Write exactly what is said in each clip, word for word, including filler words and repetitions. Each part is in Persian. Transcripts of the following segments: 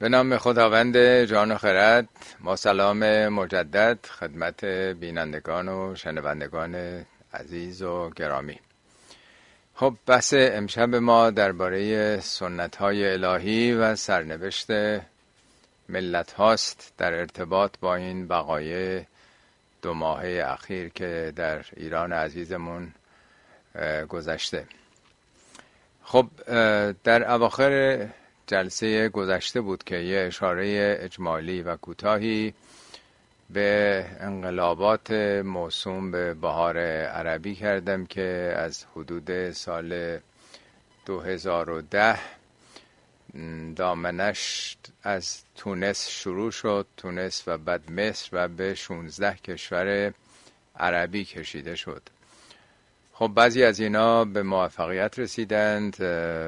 به نام خداوند جان و خرد، با سلام مجدد خدمت بینندگان و شنوندگان عزیز و گرامی. خب بحث امشب ما درباره سنت های الهی و سرنوشت ملت هاست در ارتباط با این وقایع دو ماهه اخیر که در ایران عزیزمون گذشته. خب در اواخر جلسه گذشته بود که یه اشاره اجمالی و کوتاهی به انقلابات موسوم به بهار عربی کردم که از حدود سال دو هزار و ده دامنش از تونس شروع شد، تونس و بعد مصر و به شانزده کشور عربی کشیده شد. خب بعضی از اینا به موفقیت رسیدند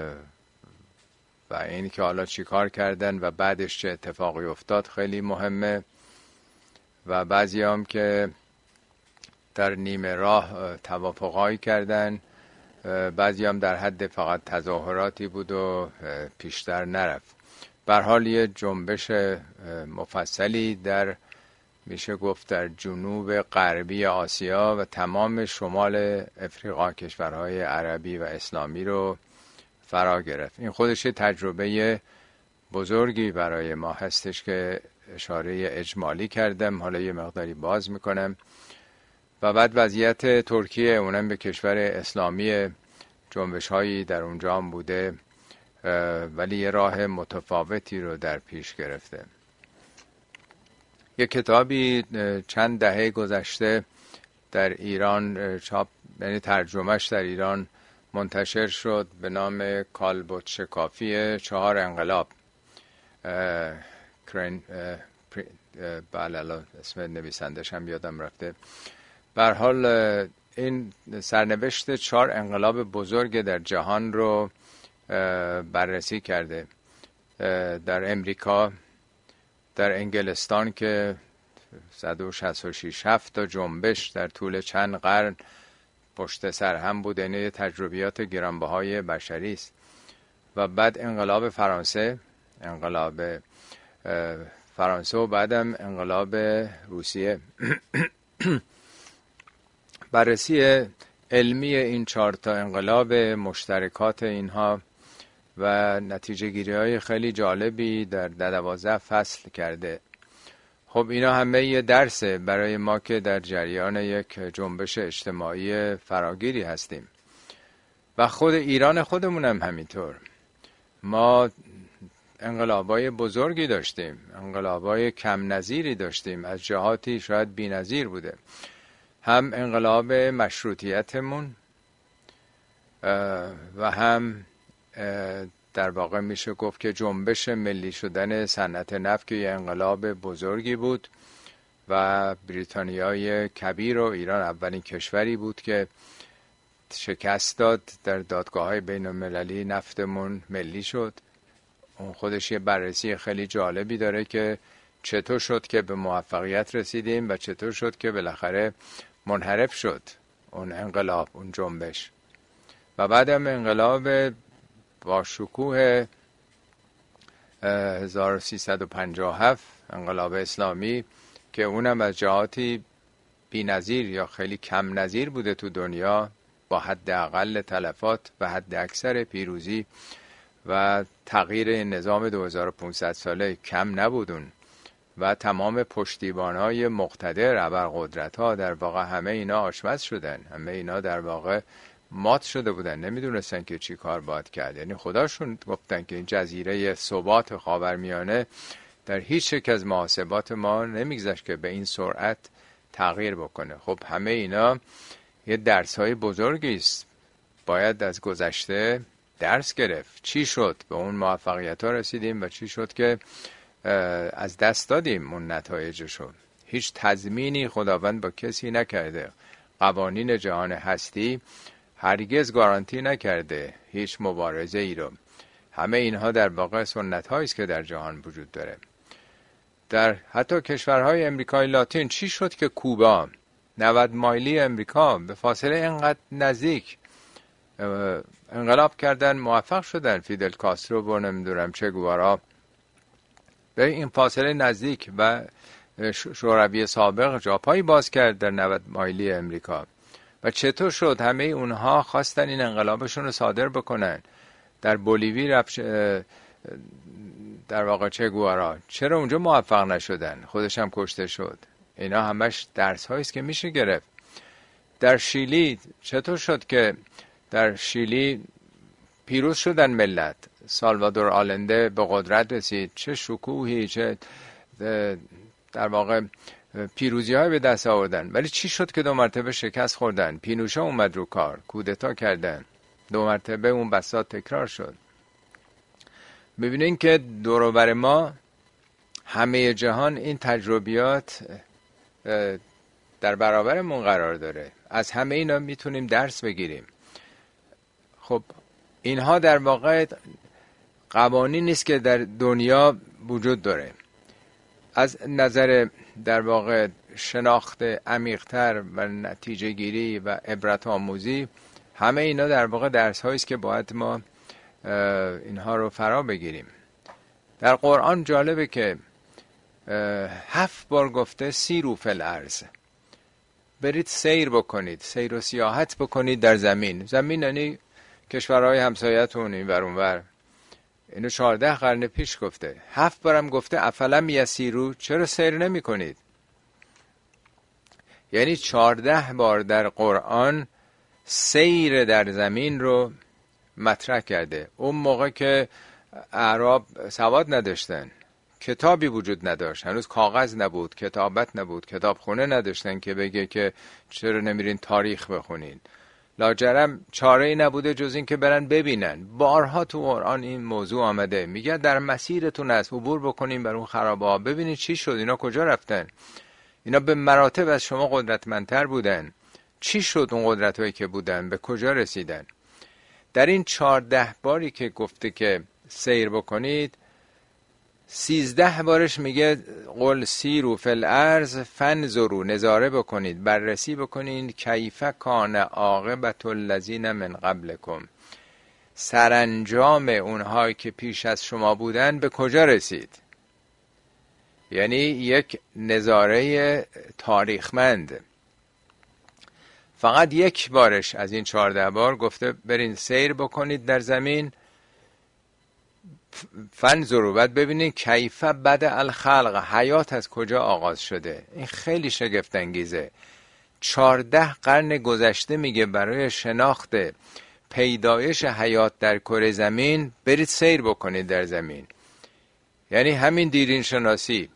و این که حالا چی کار کردن و بعدش چه اتفاقی افتاد خیلی مهمه، و بعضی هم که در نیمه راه توافقایی کردن، بعضی هم در حد فقط تظاهراتی بود و پیشتر نرفت. به هر حال یه جنبش مفصلی در میشه گفت در جنوب غربی آسیا و تمام شمال افریقا، کشورهای عربی و اسلامی رو فرا گرفت. این خودش تجربه بزرگی برای ما هستش که اشاره اجمالی کردم، حالا یه مقداری باز میکنم. و بعد وضعیت ترکیه، اونم به کشور اسلامی، جنبش هایی در اونجا هم بوده ولی یه راه متفاوتی رو در پیش گرفته. یه کتابی چند دهه گذشته در ایران چاپ، یعنی ترجمهش در ایران منتشر شد به نام کالبد شکافی چهار انقلاب. کرین بله اسم نویسندش هم یادم رفته. به هر حال این سرنوشت چهار انقلاب بزرگ در جهان رو بررسی کرده. در امریکا، در انگلستان که صد و شصت و شش هفت تا جنبش در طول چند قرن پشت سر هم بود، یعنی تجربیات گرانبهای بشری است. و بعد انقلاب فرانسه، انقلاب فرانسه و بعدم انقلاب روسیه. بررسی علمی این چهار تا انقلاب، مشترکات اینها و نتیجه گیری های خیلی جالبی در دوازده فصل کرده. خب اینا همه یه درسه برای ما که در جریان یک جنبش اجتماعی فراگیری هستیم و خود ایران خودمون هم همینطور. ما انقلابای بزرگی داشتیم، انقلابای کم نظیری داشتیم، از جهاتی شاید بی نظیر بوده. هم انقلاب مشروطیتمون و هم در واقع میشه گفت که جنبش ملی شدن صنعت نفت که یه انقلاب بزرگی بود و بریتانیای کبیر و ایران اولین کشوری بود که شکست داد در دادگاه‌های بین المللی، نفتمون ملی شد. اون خودش یه بررسی خیلی جالبی داره که چطور شد که به موفقیت رسیدیم و چطور شد که بالاخره منحرف شد اون انقلاب، اون جنبش. و بعدم انقلاب با شکوه هزار و سیصد و پنجاه و هفت، انقلاب اسلامی که اونم از جهاتی بی نظیر یا خیلی کم نظیر بوده تو دنیا، با حداقل تلفات و حد اکثر پیروزی و تغییر نظام دو هزار و پانصد ساله کم نبودون و تمام پشتیبان‌های مقتدر ابرقدرت‌ها در واقع همه اینا آشپز شدن، همه اینا در واقع مات شده بودن، نمیدونستن که چی کار باید کرد. یعنی خداشون گفتن که این جزیره ثبات خاورمیانه در هیچ یک از محاسبات ما نمیگذشت که به این سرعت تغییر بکنه. خب همه اینا یه درس‌های بزرگی است، باید از گذشته درس گرفت. چی شد به اون موفقیت‌ها رسیدیم و چی شد که از دست دادیم اون نتایجشو. هیچ تضمینی خداوند با کسی نکرده. قوانین جهان هستی هرگز گارانتی نکرده هیچ مبارزه ای رو. همه اینها در واقع سنت هایی است که در جهان وجود داره. در حتی کشورهای امریکای لاتین چی شد که کوبا، نود مایلی امریکا، به فاصله اینقدر نزدیک انقلاب کردن، موفق شدن. فیدل کاسترو و نمیدونم چه گوارا به این فاصله نزدیک و شوروی سابق جاپایی باز کرد در نود مایلی امریکا. و چطور شد همه اونها خواستن این انقلابشون رو صادر بکنن؟ در بولیوی رفت در واقع چه گوارا، چرا اونجا موفق نشدن؟ خودش هم کشته شد. اینا همش درس هایی است که میشه گرفت. در شیلی چطور شد که در شیلی پیروز شدن ملت؟ سالوادور آلنده به قدرت رسید، چه شکوهی، چه در واقع پیروزی های به دست آوردن. ولی چی شد که دو مرتبه شکست خوردن؟ پینوشه اومد رو کار، کودتا کردن، دو مرتبه اون بساط تکرار شد. ببینین که دور و بر ما همه جهان این تجربیات در برابرمون قرار داره. از همه اینا میتونیم درس بگیریم. خب اینها در واقع قوانین نیست که در دنیا وجود داره. از نظر در واقع شناخت عمیق‌تر و نتیجه گیری و عبرت آموزی، همه اینا در واقع درس هایی است که باید ما اینها رو فرا بگیریم. در قرآن جالبه که هفت بار گفته سیروا فی الارض، برید سیر بکنید، سیر و سیاحت بکنید در زمین. زمین یعنی کشورهای همسایتون این ور اون ور. اینو چهارده قرن پیش گفته. هفت بارم گفته افلم یسیروا، چرا سیر نمی کنید؟ یعنی چهارده بار در قرآن سیر در زمین رو مطرح کرده. اون موقع که اعراب سواد نداشتن، کتابی وجود نداشت، هنوز کاغذ نبود، کتابت نبود، کتابخونه نداشتن که بگه که چرا نمیرین تاریخ بخونین. لاجرم چاره ای نبوده جز این که برن ببینن. بارها تو قرآن این موضوع آمده، میگه در مسیرتون هست عبور بکنین بر اون خرابه ها، ببینید چی شد، اینا کجا رفتن، اینا به مراتب از شما قدرتمندتر بودن، چی شد اون قدرت هایی که بودن، به کجا رسیدن. در این چهارده باری که گفته که سیر بکنید، سیزده بارش میگه قل سیروا فی الارض فانظروا، نظاره بکنید، بررسی بکنید، کیف کان عاقبة الذین من قبلکم، سرانجام اونهایی که پیش از شما بودن به کجا رسید. یعنی یک نظاره تاریخمند. فقط یک بارش از این چهارده بار گفته برین سیر بکنید در زمین، فانظروا، بعد ببینید کیف بدأ الخلق، حیات از کجا آغاز شده. این خیلی شگفت انگیزه. چهارده قرن گذشته میگه برای شناخت پیدایش حیات در کره زمین برید سیر بکنید در زمین. یعنی همین دیرین شناسی،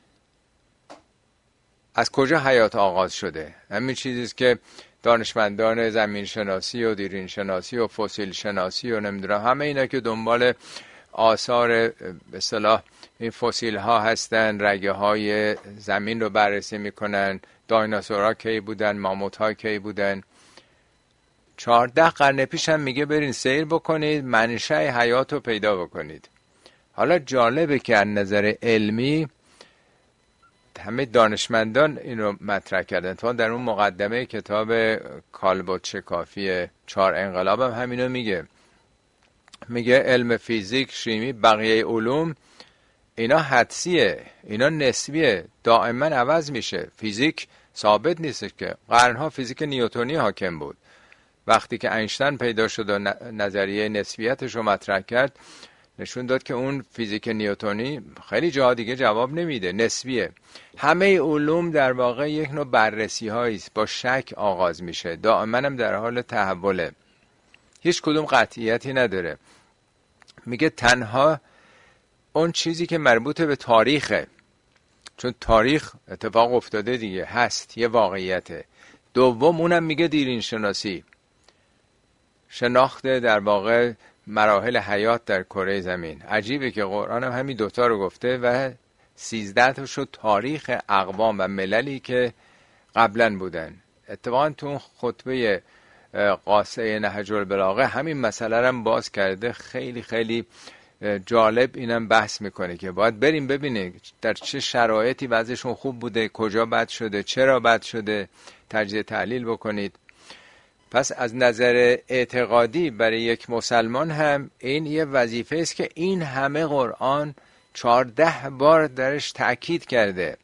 از کجا حیات آغاز شده، همین چیزیست که دانشمندان زمین شناسی و دیرین شناسی و فسیل شناسی و نمیدونم همه اینا که دنبال آثار به اصطلاح این فسیل ها هستن، رگه های زمین رو بررسی میکنن، دایناسورها کی بودن، ماموت ها کی بودن. چهارده قرن پیش هم میگه برین سیر بکنید، منشأ حیات رو پیدا بکنید. حالا جالبه که از نظر علمی همه دانشمندان این رو مطرح کردن. تا در اون مقدمه کتاب کالبد کافی چهار انقلاب هم همینو میگه. میگه علم فیزیک، شیمی، بقیه علوم اینا حدسیه، اینا نسبیه، دائما عوض میشه. فیزیک ثابت نیست که. قرنها فیزیک نیوتنی حاکم بود. وقتی که اینشتین پیدا شد و نظریه نسبیتش رو مطرح کرد، نشون داد که اون فیزیک نیوتنی خیلی جاها دیگه جواب نمیده، نسبیه. همه علوم در واقع یک نوع بررسی هایی است، با شک آغاز میشه، دائما هم در حال تحوله، هیچ کدوم قطعیتی نداره. میگه تنها اون چیزی که مربوط به تاریخه، چون تاریخ اتفاق افتاده دیگه، هست، یه واقعیته. دوم اونم میگه دیرین شناسی، شناخت در واقع مراحل حیات در کره زمین. عجیبه که قرآن هم همین دوتا رو گفته و سیزده تا شد تاریخ اقوام و مللی که قبلا بودن. اتفاقا تو خطبه قاصه نهج البلاغه همین مسئله رو باز کرده، خیلی خیلی جالب اینم بحث میکنه که باید بریم ببینیم در چه شرایطی وضعشون خوب بوده، کجا بد شده، چرا بد شده، تجزیه تحلیل بکنید. پس از نظر اعتقادی برای یک مسلمان هم این یه وظیفه است که این همه قرآن چهارده بار درش تأکید کرده.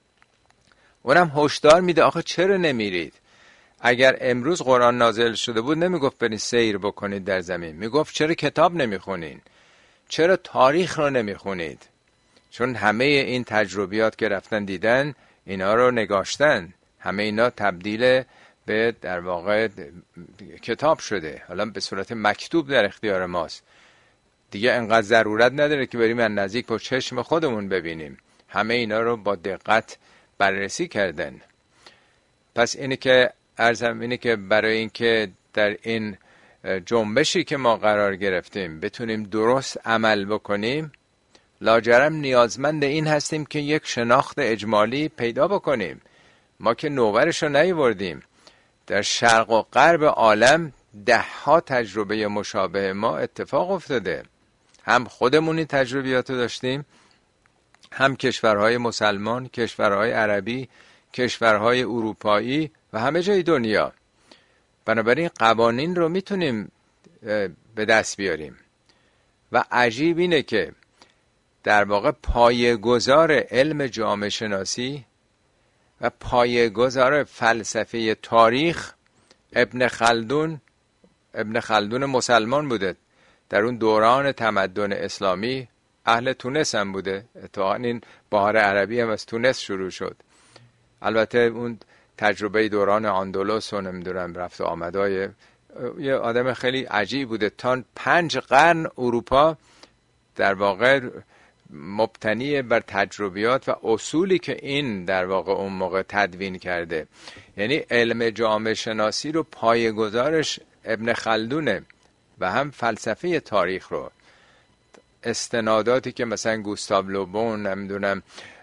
اونم هشدار میده آخه چرا نمیرید؟ اگر امروز قرآن نازل شده بود نمیگفت برید سیر بکنید در زمین، میگفت چرا کتاب نمیخونین؟ چرا تاریخ رو نمیخونید؟ چون همه این تجربیات که رفتن دیدن اینا رو نگاشتن، همه اینا تبدیل به در واقع کتاب شده، حالا به صورت مکتوب در اختیار ماست دیگه. انقدر ضرورت نداره که بریم از نزدیک با چشم خودمون ببینیم، همه اینا رو با دقت بررسی کردن. پس اینه که عرضم اینه که برای اینکه در این جنبشی که ما قرار گرفتیم بتونیم درست عمل بکنیم، لاجرم نیازمند این هستیم که یک شناخت اجمالی پیدا بکنیم. ما که نوبرش رو نیاوردیم، در شرق و غرب عالم ده ها تجربه مشابه ما اتفاق افتاده، هم خودمون این تجربیات رو داشتیم، هم کشورهای مسلمان، کشورهای عربی، کشورهای اروپایی و همه جای دنیا. بنابراین قوانین رو میتونیم به دست بیاریم و عجیب اینه که در واقع پایه‌گذار علم جامعه شناسی و پایه‌گذار فلسفه تاریخ ابن خلدون ابن خلدون مسلمان بوده. در اون دوران تمدن اسلامی اهل تونس هم بوده، اتفاقا این بهار عربی هم از تونس شروع شد. البته اون تجربه دوران اندلس و نمیدونم رفت و آمدای یه آدم خیلی عجیب بوده. تا پنج قرن اروپا در واقع مبتنی بر تجربیات و اصولی که این در واقع اون موقع تدوین کرده، یعنی علم جامعه شناسی رو پایه‌گذارش ابن خلدونه و هم فلسفه تاریخ رو. استناداتی که مثلا گوستاو لوبون، نمیدونم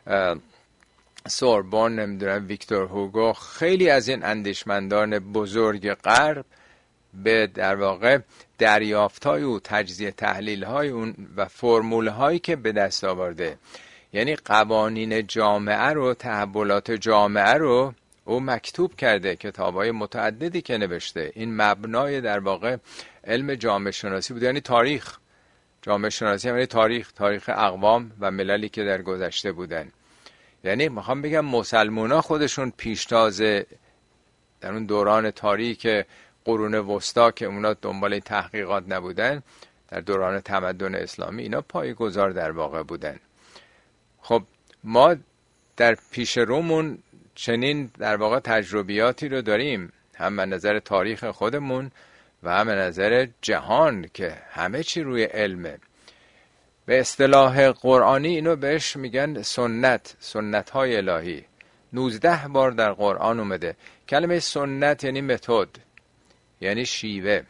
سوربون، نمیدونم ویکتور هوگو، خیلی از این اندیشمندان بزرگ غرب به در واقع دریافت‌های و تجزیه تحلیل‌های اون و فرمول‌هایی که به دست آورده، یعنی قوانین جامعه رو، تحولات جامعه رو او مکتوب کرده، کتاب‌های متعددی که نوشته. این مبنای در واقع علم جامعه شناسی بود، یعنی تاریخ. جامعه شناسی یعنی تاریخ، تاریخ اقوام و مللی که در گذشته بودن. یعنی میخوام بگم مسلمونا خودشون پیشتاز در اون دوران تاریک قرون وسطا که اونا دنبال تحقیقات نبودن، در دوران تمدن اسلامی اینا پایه‌گذار در واقع بودن. خب ما در پیش رومون چنین در واقع تجربیاتی رو داریم، هم از نظر تاریخ خودمون و هم از نظر جهان که همه چی روی علمه. به اصطلاح قرآنی اینو بهش میگن سنت، سنت های الهی. نوزده بار در قرآن اومده. کلمه سنت یعنی متد، یعنی شیوه،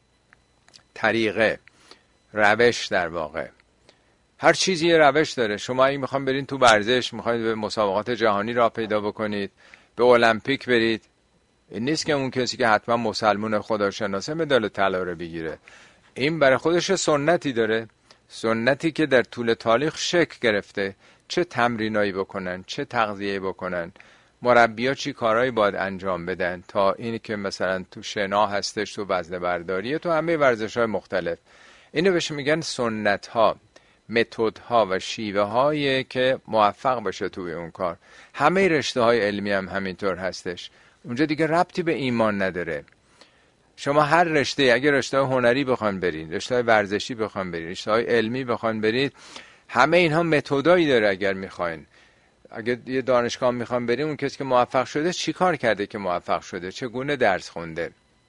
طریقه، روش. در واقع هر چیزی یه روش داره. شما اگه میخوام برین تو ورزش، میخواید به مسابقات جهانی راه پیدا بکنید، به المپیک برید، این نیست که اون کسی که حتما مسلمان خداشناسه مدال طلا رو بگیره. این برای خودش سنتی داره، سنتی که در طول تاریخ شکل گرفته. چه تمرینایی بکنن، چه تغذیه بکنن، مربی‌ها چی کارهایی باید انجام بدن تا اینی که مثلا تو شنا هستش، تو وزنه برداریه، تو همه ورزش‌های مختلف. اینو بهش میگن سنت‌ها، متدها و شیوه هایی که موفق بشه توی اون کار. همه رشته‌های علمی هم همینطور هستش. اونجا دیگه ربطی به ایمان نداره. شما هر رشته، اگه رشته هنری بخوان برید، رشته ورزشی بخوان برید، رشته های علمی بخوان برید، همه اینها متدایی داره. اگر میخواین، اگه یه دانشگاه میخوان برید، اون کسی که موفق شده چی کار کرده که موفق شده، چگونه درس خونده.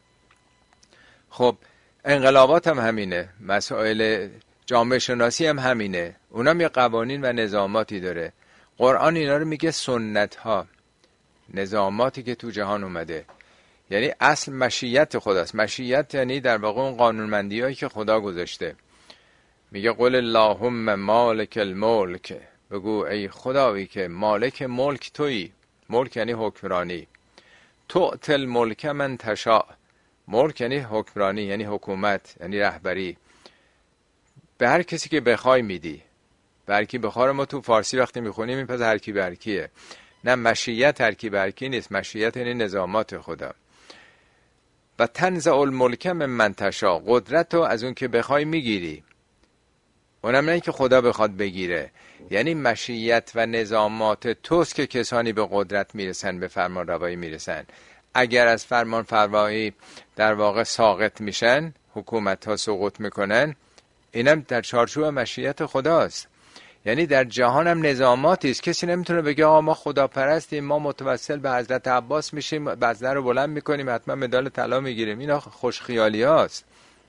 خب انقلابات هم همینه، مسائل جامعه شناسی هم همینه، اونم یه قوانین و نظاماتی داره. قرآن اینا رو میگه سنت ها، نظاماتی که تو جهان اومده. یعنی اصل مشیت خداست. مشیت یعنی در واقع اون قانونمندی هایی که خدا گذاشته. میگه قل اللهم مالک الملک، بگو ای خدایی که مالک ملک تویی. ملک یعنی حکمرانی. تؤتی الملک من تشاء، ملک یعنی حکمرانی، یعنی حکومت، یعنی رهبری. به هر کسی که بخوای میدی. به هر کی بخواد. ما تو فارسی وقتی میخونیم این پس هر کی به هر کیه. نه، مشیت هر کی به هر کی نیست. مشیت یعنی نظامات خدا. و تنزع الملک من تشاء، قدرت رو از اون که بخوای میگیری. اونم نه که خدا بخواد بگیره. یعنی مشیت و نظامات توست که کسانی به قدرت میرسن، به فرمان روایی میرسن. اگر از فرمان روایی در واقع ساقط میشن، حکومت ها سقوط میکنن، اینم در چارچوب مشیت خداست. یعنی در جهان هم نظاماتی است. کسی نمیتونه بگه آقا ما خدا پرستیم، ما متوسل به حضرت عباس میشیم، بزنه رو بلند میکنیم حتما مدال طلا میگیریم. اینا خوش خیالی هاست.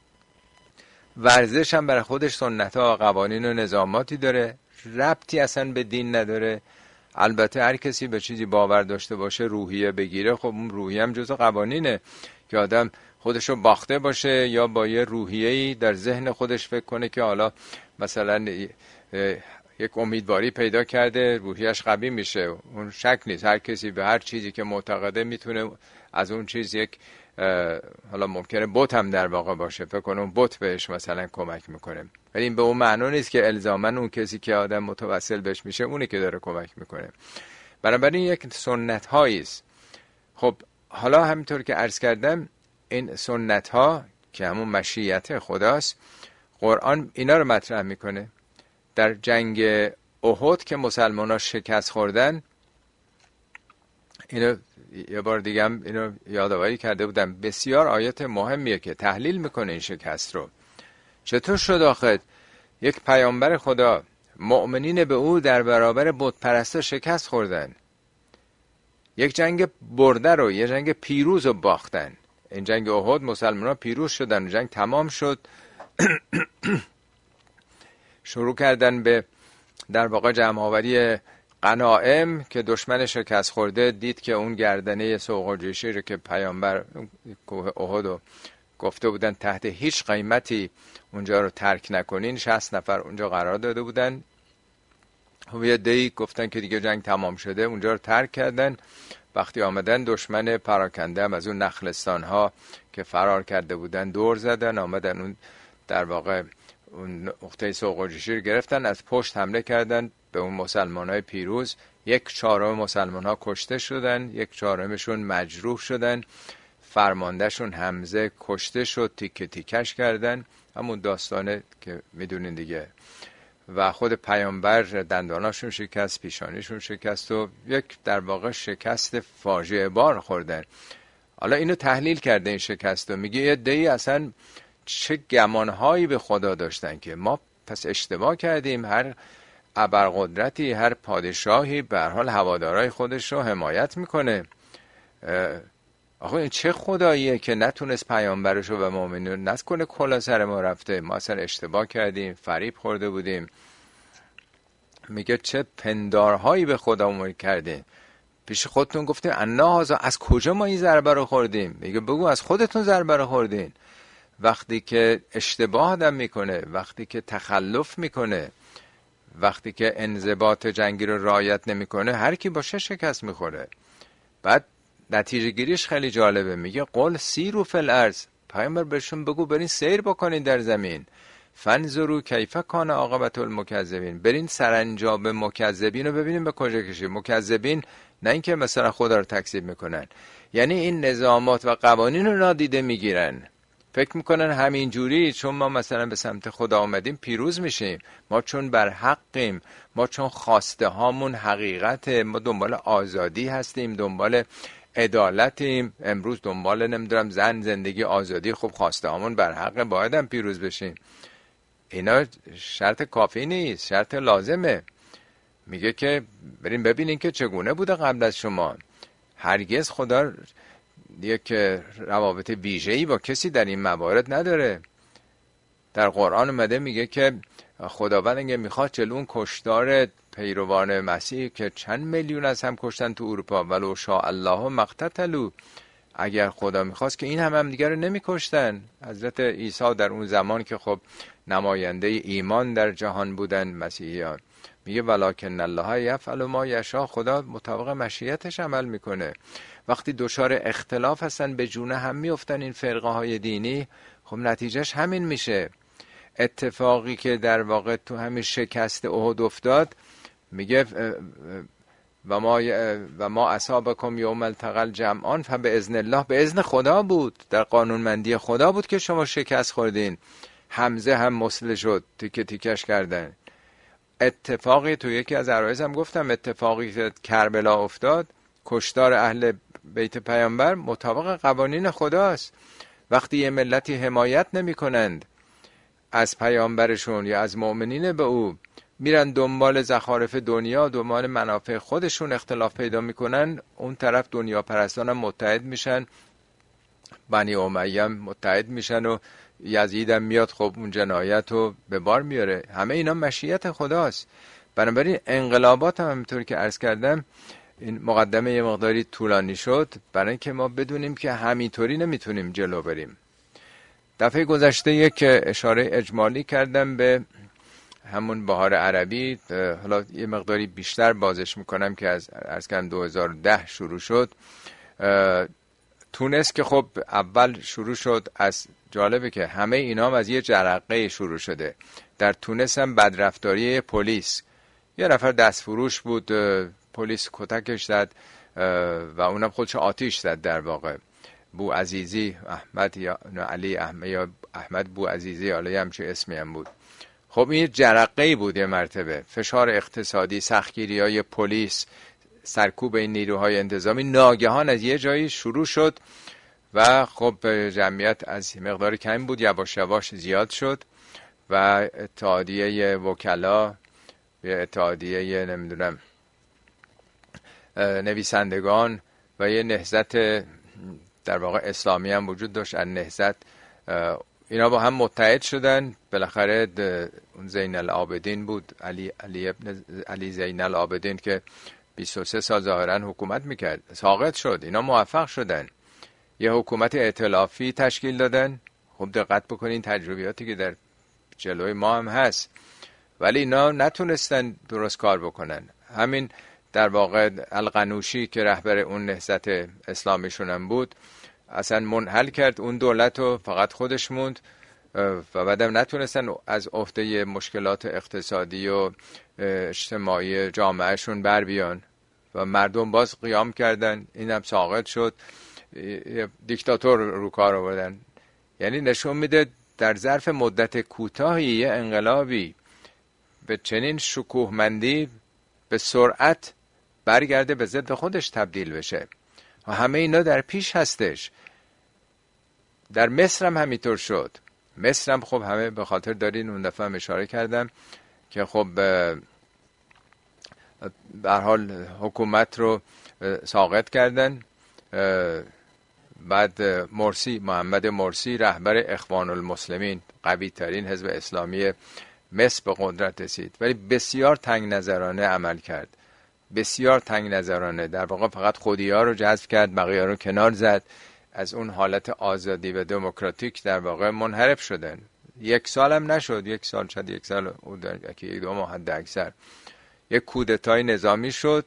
ورزش هم برای خودش سنت ها و قوانین و نظاماتی داره، ربطی اصلا به دین نداره. البته هر کسی به چیزی باور داشته باشه، روحیه بگیره، خب اون روحیه هم جزء قوانینه که آدم خودشو باخته باشه یا با یه روحیه‌ای در ذهن خودش فکر کنه که حالا مثلا یک امیدواری پیدا کرده، روحیش قوی میشه. اون شک نیست، هر کسی به هر چیزی که معتقده میتونه از اون چیز یک حالا ممکنه بت هم در واقع باشه، فکر کنه اون بت بهش مثلا کمک میکنه، ولی این به اون معنی نیست که الزاما اون کسی که آدم متوسل بهش میشه اونی که داره کمک میکنه. بنابراین یک سنت هایی است. خب حالا همینطور که عرض کردم این سنت ها که همون مشیت خداست، قرآن اینا رو مطرح میکنه. در جنگ احد که مسلمان ها شکست خوردن، اینو یه بار دیگه هم اینو یادآوری کرده بودم، بسیار آیت مهمیه که تحلیل میکنه این شکست رو. چطور شد آخه یک پیامبر خدا، مؤمنین به او در برابر بت پرستا شکست خوردن، یک جنگ برده رو، یه جنگ پیروز رو باختن. این جنگ احد مسلمان ها پیروز شدن، جنگ تمام شد. شروع کردن به در واقع جمع آوری غنایم که دشمن شکست خورده دید که اون گردنه سوق و جیشی رو که پیامبر کوه احد رو گفته بودن تحت هیچ قیمتی اونجا رو ترک نکنین، شصت نفر اونجا قرار داده بودن. و یه دی گفتن که دیگه جنگ تمام شده، اونجا رو ترک کردن. وقتی آمدن دشمن پراکنده هم از اون نخلستان ها که فرار کرده بودن دور زدن، آمدن اون در واقع اون نقطه سوق و جیشی رو گرفتن، از پشت حمله کردن به اون مسلمان های پیروز. یک چهارم مسلمان ها کشته شدن، یک چهارمشون مجروح شدن، فرماندهشون حمزه کشته شد، تیکه تیکش کردن، همون داستانه که میدونین دیگه. و خود پیامبر دنداناشون شکست، پیشانیشون شکست و یک در واقع شکست فاجعه بار خوردن. حالا اینو تحلیل کرده این شکست و میگه یه دی اصلا چه گمانهایی به خدا داشتن که ما پس اشتباه کردیم. هر ابرقدرتی، هر پادشاهی به هر حال هوادارای خودش رو حمایت میکنه. آخه این چه خداییه که نتونست پیامبرش رو و مؤمنین نکنه کلا سر ما رفته، ما اصلا اشتباه کردیم، فریب خورده بودیم. میگه چه پندارهایی به خدا کردیم، پیش خودتون گفتیم انا هذا، از کجا ما این ضربه رو خوردیم؟ میگه بگو از خودتون ضربه رو خوردین. وقتی که اشتباه آدم میکنه، وقتی که تخلف میکنه، وقتی که انضباط جنگی رو رعایت نمیکنه، هر کی باشه شکست میخوره. بعد نتیجه گیریش خیلی جالبه، میگه قل سیروا فی الارض، پیامبر بهشون بگو برین سیر بکنین در زمین، فانظروا کیف کان عاقبة المکذبین، برین سرانجام مکذبین رو ببینین به کجا کشید. مکذبین نه اینکه مثلا خدا رو تکذیب میکنن، یعنی این نظامات و قوانین رو نادیده میگیرن، فکر میکنن همین جوری چون ما مثلا به سمت خدا آمدیم پیروز میشیم، ما چون بر حقیم، ما چون خواسته هامون حقیقت، ما دنبال آزادی هستیم، دنبال عدالتیم، امروز دنبال نمیدونم زن، زندگی، آزادی، خب خواسته هامون بر حق، باید هم پیروز بشیم. اینا شرط کافی نیست، شرط لازمه. میگه که بریم ببینین که چگونه بوده قبل از شما. هرگز خدا یک روابط ویژه‌ای با کسی در این موارد نداره. در قرآن اومده میگه که خداوند اگه میخواد جلو اون کشتار پیروان مسیح که چند میلیون از هم کشتن تو اروپا، ولو شاء الله مقتتلوا، اگر خدا میخواست که این هم هم دیگر رو نمیکشتن. حضرت عیسی در اون زمان که خب نماینده ایمان در جهان بودن مسیحیان، میگه ولکن الله یفعل ما یشاء، خدا مطابق مشیتش عمل میکنه. وقتی دچار اختلاف هستن به جون هم میافتن این فرقه های دینی، خب نتیجهش همین میشه. اتفاقی که در واقع تو همین شکست احد افتاد، میگه و ما و ما اصابکم یوم التقى الجمعان فباذن الله، به اذن خدا بود، در قانونمندی خدا بود که شما شکست خوردین. حمزه هم مسله شد، تیکه تیکش کردن. اتفاقی تو یکی از عرایض هم گفتم، اتفاقی که کربلا افتاد، کشتار اهل بیت پیامبر مطابق قوانین خداست. وقتی یه ملتی حمایت نمی کنند از پیامبرشون یا از مؤمنین به او، میرن دنبال زخارف دنیا، دنبال منافع خودشون اختلاف پیدا میکنن، اون طرف دنیا پرستان هم متحد میشن، بنی امیه متحد میشن و یزید هم میاد خب اون جنایت رو به بار میاره. همه اینا مشیت خداست. بنابراین انقلابات هم همینطور که عرض کردم، این مقدمه یه مقداری طولانی شد برای اینکه ما بدونیم که همینطوری نمیتونیم جلو بریم. دفعه گذشته یک اشاره اجمالی کردم به همون بهار عربی، حالا یه مقداری بیشتر بازش میکنم که از عرض کردم دو هزار و ده شروع شد. تونس که خب اول شروع شد از، جالبه که همه اینا هم از یه جرقه شروع شده. در تونس هم بدرفتاری پلیس، یه نفر دستفروش بود، پلیس کتکش زد و اونم خودش آتیش زد. در واقع بو عزیزی احمد یا علی احمد یا احمد بو عزیزی، حالا همچه اسمی هم بود. خب این جرقه‌ای بود، یه مرتبه فشار اقتصادی، سختگیری‌های پلیس، سرکوب این نیروهای انتظامی ناگهان از یه جایی شروع شد و خب جمعیت از مقدار کمی بود یواش یواش زیاد شد و اتحادیه وکلا یا اتحادیه نمیدونم نویسندگان و یه نهضت در واقع اسلامی هم وجود داشت، از نهضت اینا با هم متحد شدن. بالاخره اون زین العابدین بود، علی علی ابن علی زین العابدین که بیست و سه سال ظاهرا حکومت میکرد، ساقط شد. اینا موفق شدن یه حکومت ائتلافی تشکیل دادن. خب دقت بکنین تجربیاتی که در جلوی ما هم هست، ولی اینا نتونستن درست کار بکنن. همین در واقع القنوشی که رهبر اون نهضت اسلامیشون هم بود، اصلا منحل کرد اون دولت رو، فقط خودش موند و بعدم نتونستن از عهده مشکلات اقتصادی و اجتماعی جامعهشون بر بیان و مردم باز قیام کردن، اینم ساقط شد، دیکتاتور رو کار آوردن. یعنی نشون میده در ظرف مدت کوتاهی یه انقلابی به چنین شکوهمندی به سرعت برگرده به ضد خودش تبدیل بشه و همه اینا در پیش هستش. در مصر هم همینطور شد. مصر هم خب همه به خاطر دارین، اون دفعه هم اشاره کردم که خب به هر حال حکومت رو ساقط کردن. بعد مرسی، محمد مرسی رهبر اخوان المسلمین، قوی ترین حزب اسلامی مصر به قدرت رسید، ولی بسیار تنگ نظرانه عمل کرد، بسیار تنگ نظرانه. در واقع فقط خودی‌ها رو جذب کرد، بقیه رو کنار زد. از اون حالت آزادی و دموکراتیک در واقع منحرف شدن. یک سال هم نشد، یک سال شد، یک سال او در یک دو ماه حد اکثر، یک کودتای نظامی شد.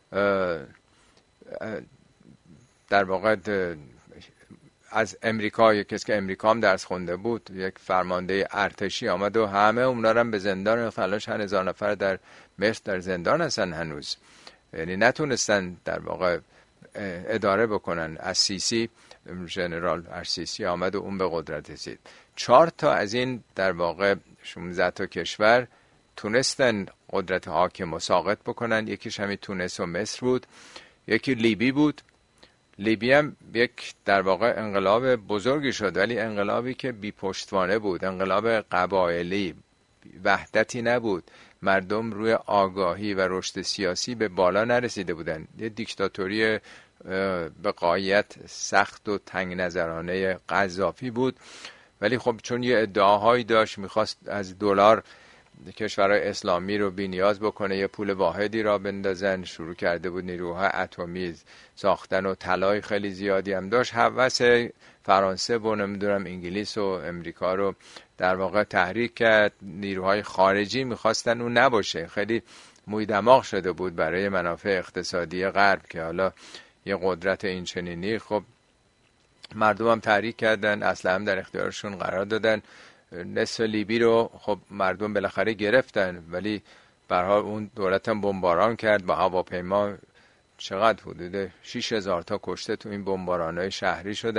در واقع از امریکا، یک کسی که امریکا هم درس خونده بود، یک فرمانده ارتشی آمد و همه اونا رو به زندان انداخت. چند هزار نفر در مصر در زندان هستن هنوز، یعنی نتونستن در واقع اداره بکنن. از سیسی، ژنرال ارسیسی آمد و اون به قدرت رسید. چهار تا از این در واقع شانزده تا کشور تونستن قدرت حاکم رو ساقط بکنن. یکیش همین تونس و مصر بود، یکی لیبی بود. لیبی هم یک در واقع انقلاب بزرگی شد، ولی انقلابی که بی پشتوانه بود، انقلاب قبایلی، وحدتی نبود. مردم روی آگاهی و رشد سیاسی به بالا نرسیده بودن. یه دیکتاتوری به غایت سخت و تنگ نظرانه قذافی بود، ولی خب چون یه ادعاهایی داشت، میخواست از دلار کشورهای اسلامی رو بی نیاز بکنه، یه پول واحدی را بندازن، شروع کرده بود نیروهای اتمی ساختن و طلای خیلی زیادی هم داشت. هوس فرانسه و نمیدونم انگلیس و امریکا رو در واقع تحریک کرد. نیروهای خارجی میخواستن اون نباشه، خیلی موی دماغ شده بود برای منافع اقتصادی غرب که حالا یه قدرت این چنینی. خب مردم هم تحریک کردن، اصلا هم در اختیارشون قرار دادن. نصف لیبی رو خب مردم بالاخره گرفتن، ولی به هر حال اون دولت هم بمباران کرد با هواپیما. چقدر حدود شش هزار تا کشته تو این بمباران‌های شهری شدن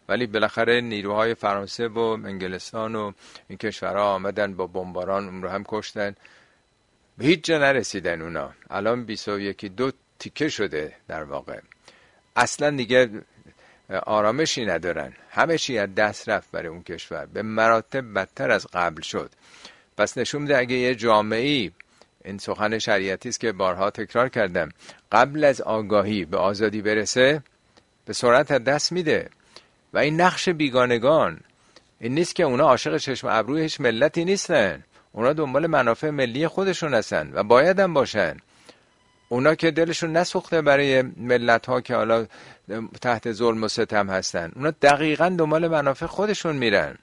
ولی بالاخره نیروهای فرانسه و انگلستان و این کشورها آمدن با بمباران اون رو هم کشتن. به هیچ جا نرسیدن اونا. الان بیست و یکی دو تیکه شده در واقع. اصلا دیگه آرامشی ندارن. همه چی از دست رفت برای اون کشور. به مراتب بدتر از قبل شد. پس نشون میده اگه یه جامعه‌ای، این سخن شریعتی است که بارها تکرار کردم، قبل از آگاهی به آزادی برسه به سرعت از دست میده. و این نقش بیگانگان این نیست که اونا عاشق چشم ابروی هیچ ملتی نیستن. اونا دنبال منافع ملی خودشون هستن و باید هم باشن. اونا که دلشون نسوخته برای ملت ها که حالا تحت ظلم و ستم هستن. اونا دقیقاً دنبال منافع خودشون میرن.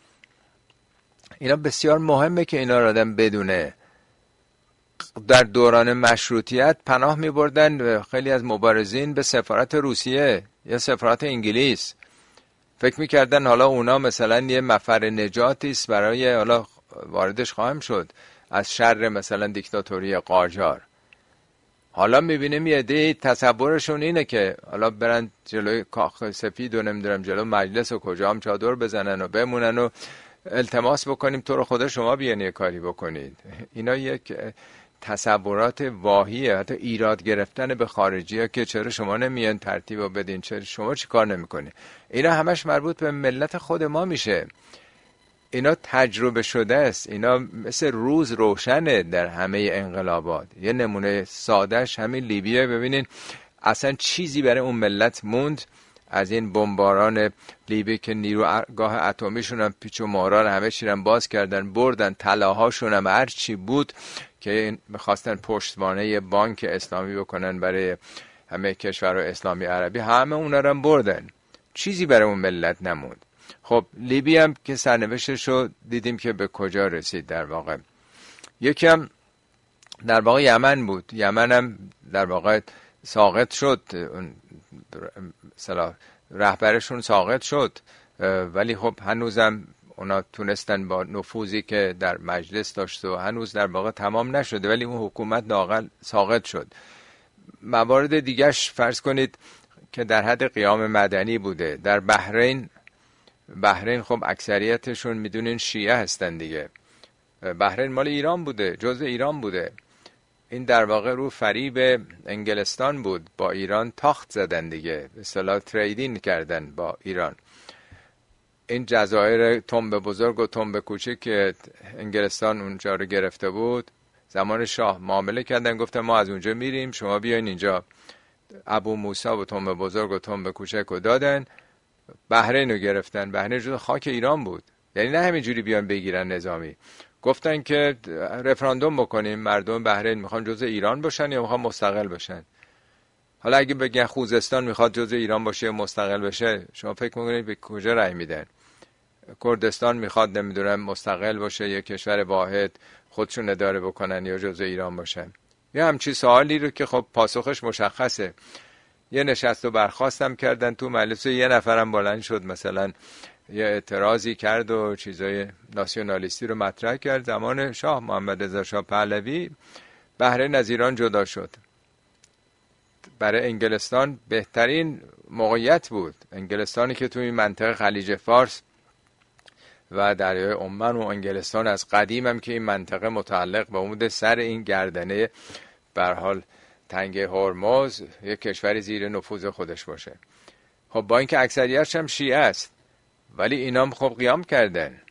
اینا بسیار مهمه که اینا رو آدم بدونه. در دوران مشروطیت پناه می بردن خیلی از مبارزین به سفارت روسیه یا سفارت انگلیس. فکر میکردن حالا اونا مثلا یه مفر نجاتی است برای، حالا واردش خواهم شد، از شر مثلا دیکتاتوری قاجار. حالا میبینیم یه عده تصورشون اینه که حالا برن جلوی کاخ سفید و نمیدونم جلو مجلس و کجا هم چادر بزنن و بمونن و التماس بکنیم تو رو خدا شما بیان یه کاری بکنید. اینا یک تصورات واهیه، حتی ایراد گرفتن به خارجی ها که چرا شما نمیان ترتیب بدین، چرا شما چی کار نمیکنی. اینا همش مربوط به ملت خود ما میشه. اینا تجربه شده است. اینا مثل روز روشنه در همه انقلابات. یه نمونه سادهش همین لیبیه. ببینین اصلا چیزی برای اون ملت موند از این بمباران لیبی که نیروگاه اتمیشون هم پیچ و مارا رو همه چی رو باز کردن، بردن طلاهاشون هم هر چی بود که میخواستن پشتوانه بانک اسلامی بکنن برای همه کشورهای اسلامی عربی، همه اونا رو بردن. چیزی برای اون ملت نموند. خب لیبی هم که سرنوشتش رو دیدیم که به کجا رسید. در واقع یکی هم در واقع یمن بود. یمن هم در واقع ساقط شد، مثلا رهبرشون ساقط شد، ولی خب هنوزم اونا تونستن با نفوذی که در مجلس داشت و هنوز در واقع تمام نشده، ولی اون حکومت لااقل ساقط شد. موارد دیگهش فرض کنید که در حد قیام مدنی بوده. در بحرین، بحرین خب اکثریتشون میدونین شیعه هستن دیگه. بحرین مال ایران بوده، جزء ایران بوده. این در واقع رو فریب انگلستان بود، با ایران تاخت زدن دیگه، به اصطلاح تریدینگ کردن با ایران. این جزایر تنب بزرگ و تنب کوچک که انگلستان اونجا رو گرفته بود، زمان شاه معامله کردن، گفتن ما از اونجا میریم شما بیاین اینجا. ابو موسی و تنب بزرگ و تنب کوچک رو دادن، بحرین رو گرفتن. بحرین جزو خاک ایران بود. یعنی نه همینجوری بیان بگیرن نظامی. گفتن که رفراندوم بکنیم، مردم بحرین میخوان جزء ایران باشن یا میخوان مستقل باشن. حالا اگه بگن خوزستان میخواد جزء ایران باشه یا مستقل بشه، شما فکر میکنید به کجا رأی میدن؟ کردستان میخواد نمیدونم مستقل باشه یا کشور واحد خودشون اداره بکنن یا جزء ایران باشن؟ یه همچی سوالی رو که خب پاسخش مشخصه. یه نشست و برخواستم کردن تو مجلس، یه نفرم بلند شد مثلا یه اعتراضی کرد و چیزای ناسیونالیستی رو مطرح کرد. زمان شاه محمد رضا شاه پهلوی بحرین از ایران جدا شد. برای انگلستان بهترین موقعیت بود. انگلستانی که توی منطقه خلیج فارس و دریای عمان و انگلستان از قدیم هم که این منطقه متعلق به عمود سر این گردنه به هر حال تنگ هرمز، یک کشور زیر نفوذ خودش باشه. خب با اینکه اکثریتش هم شیعه است، ولی اینا هم خب قیام کردن.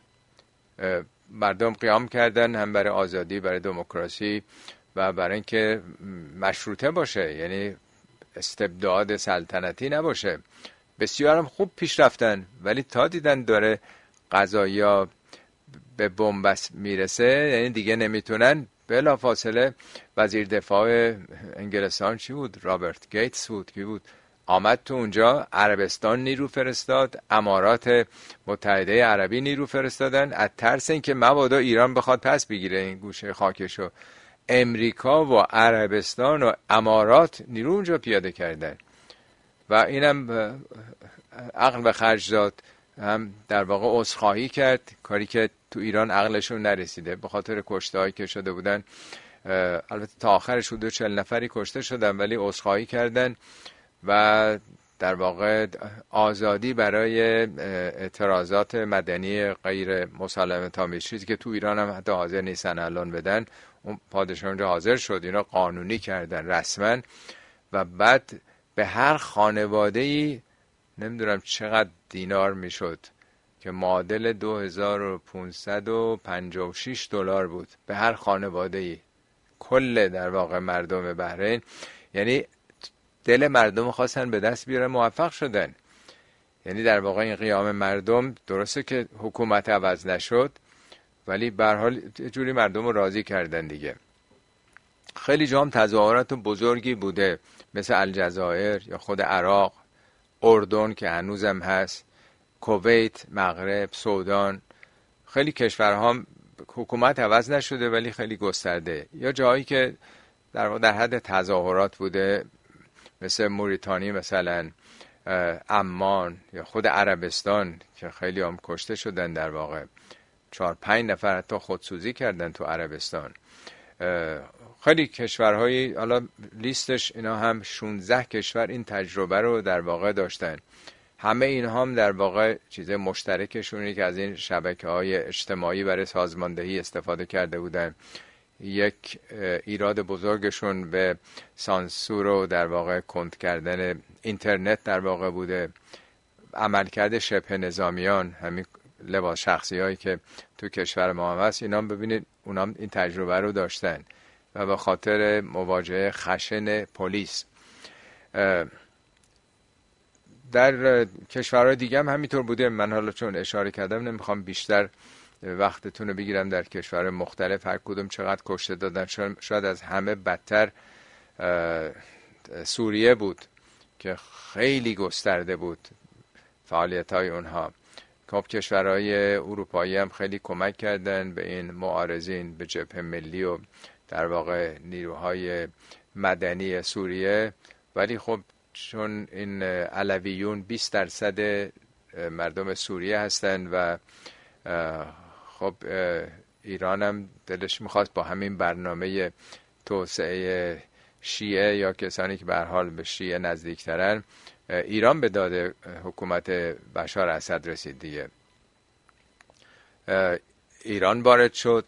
مردم قیام کردن هم برای آزادی، برای دموکراسی و برای اینکه مشروطه باشه، یعنی استبداد سلطنتی نباشه. بسیار هم خوب پیش رفتن، ولی تا دیدن داره قضایا به بنبست میرسه، یعنی دیگه نمیتونن، بلا فاصله وزیر دفاع انگلستان چی بود؟ رابرت گیتس بود کی بود؟ آمد تو اونجا، عربستان نیرو فرستاد، امارات متحده عربی نیرو فرستادن، از ترس اینکه مبادا ایران بخواد پس بگیره این گوشه خاکشو. امریکا و عربستان و امارات نیرو اونجا پیاده کردن و اینم عقل به خرج داد، هم در واقع عذرخواهی کرد، کاری که تو ایران عقلشون نرسیده به خاطر کشته‌هایی که شده بودن. البته تا آخرش حدود چهل نفری کشته شدن، ولی عذرخواهی کردن و در واقع آزادی برای اعتراضات مدنی غیر مسالمت آمیز، چیزی که تو ایران هم حتی حاضر نیستن الان بدن. اون پادشاه اونجا حاضر شد، اینا قانونی کردن رسما و بعد به هر خانواده‌ای نمیدونم چقدر دینار میشد که معادل دو هزار و پانصد و پنجاه و شش دلار بود به هر خانواده‌ای، کل در واقع مردم بحرین. یعنی دل مردم خواستن به دست بیارن، موفق شدن. یعنی در واقع این قیام مردم، درسته که حکومت عوض نشد ولی به هر حال جوری مردم رو راضی کردن دیگه. خیلی جام تظاهرات بزرگی بوده، مثل الجزایر یا خود عراق، اردن که هنوزم هست، کویت، مغرب، سودان. خیلی کشورها حکومت عوض نشده ولی خیلی گسترده. یا جایی که در واقع در حد تظاهرات بوده، مثل موریتانی مثلا، عمان یا خود عربستان که خیلی هم کشته شدن، در واقع چهار پنج نفر حتی خودسوزی کردن تو عربستان. خیلی کشورهایی، حالا لیستش اینا هم شانزده کشور این تجربه رو در واقع داشتن. همه اینها هم در واقع چیز مشترکشونه که از این شبکه‌های اجتماعی برای سازماندهی استفاده کرده بودن. یک ایراد بزرگشون به سانسور و در واقع کند کردن اینترنت در واقع بوده. عملکرد شبه نظامیان، همین لباس شخصی هایی که تو کشور ما هم هست، اینا هم ببینید اونا هم این تجربه رو داشتن و به خاطر مواجهه خشن پلیس. در کشورهای دیگه هم همینطور بوده. من حالا چون اشاره کردم نمیخوام بیشتر وقتتون رو بگیرم در کشور مختلف هر کدوم چقدر کشته دادن. شاید از همه بدتر سوریه بود که خیلی گسترده بود فعالیت های اونها. خب کشورهای اروپایی هم خیلی کمک کردن به این معارضین، به جبهه ملی و در واقع نیروهای مدنی سوریه. ولی خب چون این علویون بیست درصد مردم سوریه هستند و خب ایران هم دلش میخواست با همین برنامه توسعه شیعه یا کسانی که به هر حال به شیعه نزدیکترن، ایران به داد حکومت بشار اسد رسید دیگه. ایران وارد شد،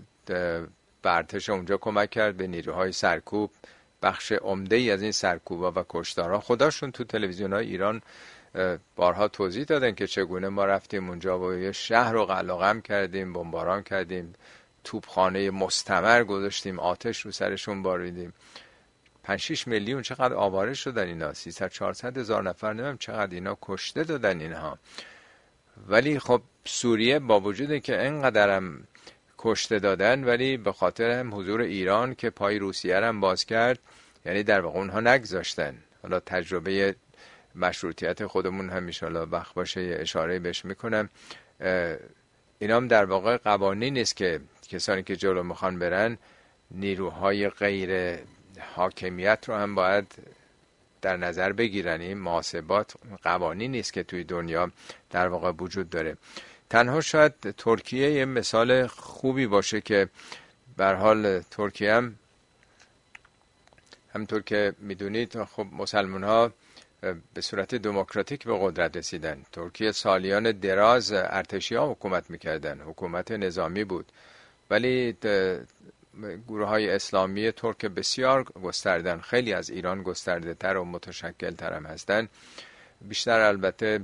به ارتش اونجا کمک کرد، به نیروهای سرکوب. بخش عمده ای از این سرکوبا و کشتارها خودشون تو تلویزیون‌های ایران بارها توضیح دادن که چگونه ما رفتیم اونجا و یه شهر رو قلقم کردیم، بمباران کردیم، توپخانه مستمر گذاشتیم، آتش رو سرشون باریدیم. پنج شش میلیون چقدر آواره شدن اینا، سیصد چهارصد هزار نفر نمیم چقدر اینا کشته دادن اینها. ولی خب سوریه با وجود که اینقدرم کشته دادن، ولی به خاطر هم حضور ایران که پای روسیه هم باز کرد، یعنی در واقع اونها نگذاشتن. حالا تجربه مشروطیت خودمون هم انشالله وقت باشه اشاره بهش میکنم. اینا هم در واقع قوانین نیست که کسانی که جلو میخوان برن، نیروهای غیر حاکمیت رو هم باید در نظر بگیرن. این محاسبات قوانین نیست که توی دنیا در واقع وجود داره. تنها شاید ترکیه یه مثال خوبی باشه که به هر حال ترکیه هم همونطور که میدونید خب مسلمان ها به صورت دموکراتیک به قدرت رسیدن. ترکیه سالیان دراز ارتشی ها حکومت میکردن، حکومت نظامی بود، ولی گروه های اسلامی ترک بسیار گستردن، خیلی از ایران گسترده تر و متشکل تر هم هستن. بیشتر البته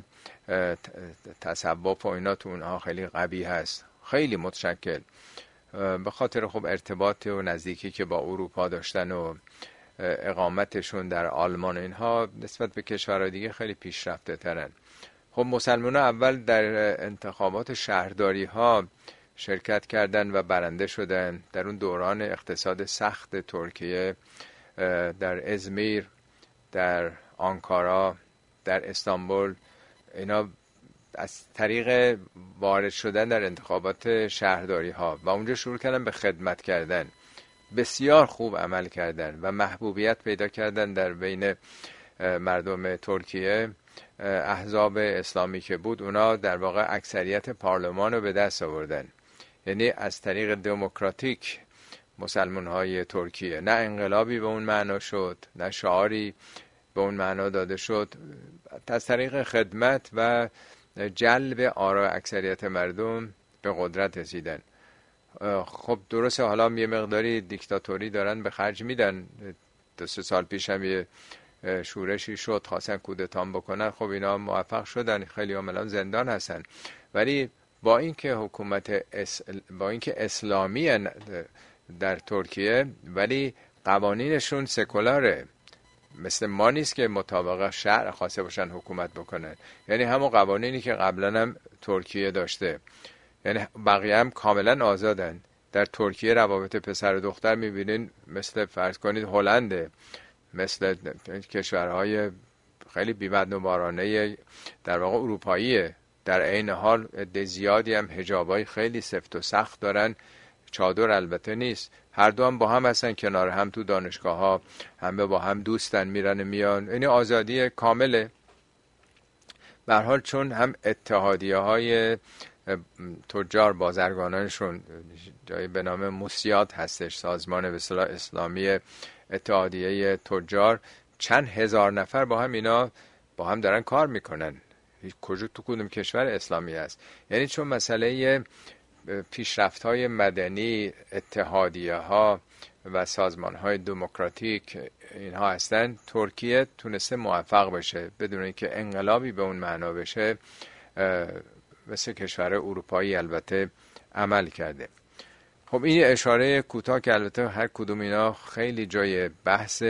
تصوف و اینا تو اونها خیلی قوی هست، خیلی متشکل، به خاطر خب ارتباط و نزدیکی که با اروپا داشتن و اقامتشون در آلمان، اینها نسبت به کشورهای دیگه خیلی پیشرفته ترن. خب مسلمان ها اول در انتخابات شهرداری ها شرکت کردن و برنده شدن. در اون دوران اقتصاد سخت ترکیه، در ازمیر، در آنکارا، در استانبول، اینا از طریق وارد شدن در انتخابات شهرداری ها و اونجا شروع کردن به خدمت کردن. بسیار خوب عمل کردن و محبوبیت پیدا کردن در بین مردم ترکیه. احزاب اسلامی که بود، اونا در واقع اکثریت پارلمان رو به دست آوردن. یعنی از طریق دموکراتیک مسلمان های ترکیه، نه انقلابی به اون معنا شد، نه شعاری به اون معنا داده شد، از طریق خدمت و جلب آراء اکثریت مردم به قدرت رسیدن. خب درسته حالا یه مقداری دیکتاتوری دارن به خرج میدن، دو سه سال پیش هم یه شورشی شد خواستن کودتام بکنن، خب اینا موفق شدن، خیلی عملا زندان هستن. ولی با اینکه حکومت اس... با اینکه اسلامی در ترکیه، ولی قوانینشون سکولاره، مثل ما نیست که مطابق شرع خواسته باشن حکومت بکنن. یعنی همون قوانینی که قبلا هم ترکیه داشته، یعنی بقیه هم کاملا آزادن. در ترکیه روابط پسر و دختر میبینین مثل فرض کنید هلنده، مثل کشورهای خیلی بی‌بندوبارانه در واقع اروپاییه. در عین حال عده زیادی هم حجابای خیلی سفت و سخت دارن، چادر البته نیست. هر دو هم با هم هستن کنار هم تو دانشگاه ها، همه با هم دوستن، میرن میان، یعنی آزادی کامله. به هر حال چون هم اتحادیه های تجار بازرگانانشون جایی به نام موسیات هستش، سازمان به اصطلاح اسلامی اتحادیه تجار، چند هزار نفر با هم اینا با هم دارن کار میکنن. کجا تو کدوم کشور اسلامی است؟ یعنی چون مسئله پیشرفت های مدنی، اتحادیه ها و سازمان های دموکراتیک اینها هستن، ترکیه تونسته موفق بشه بدون اینکه انقلابی به اون معنا بشه، مثل کشور اروپایی البته عمل کرده. خب این اشاره کوتاه که البته هر کدوم اینا خیلی جای بحث،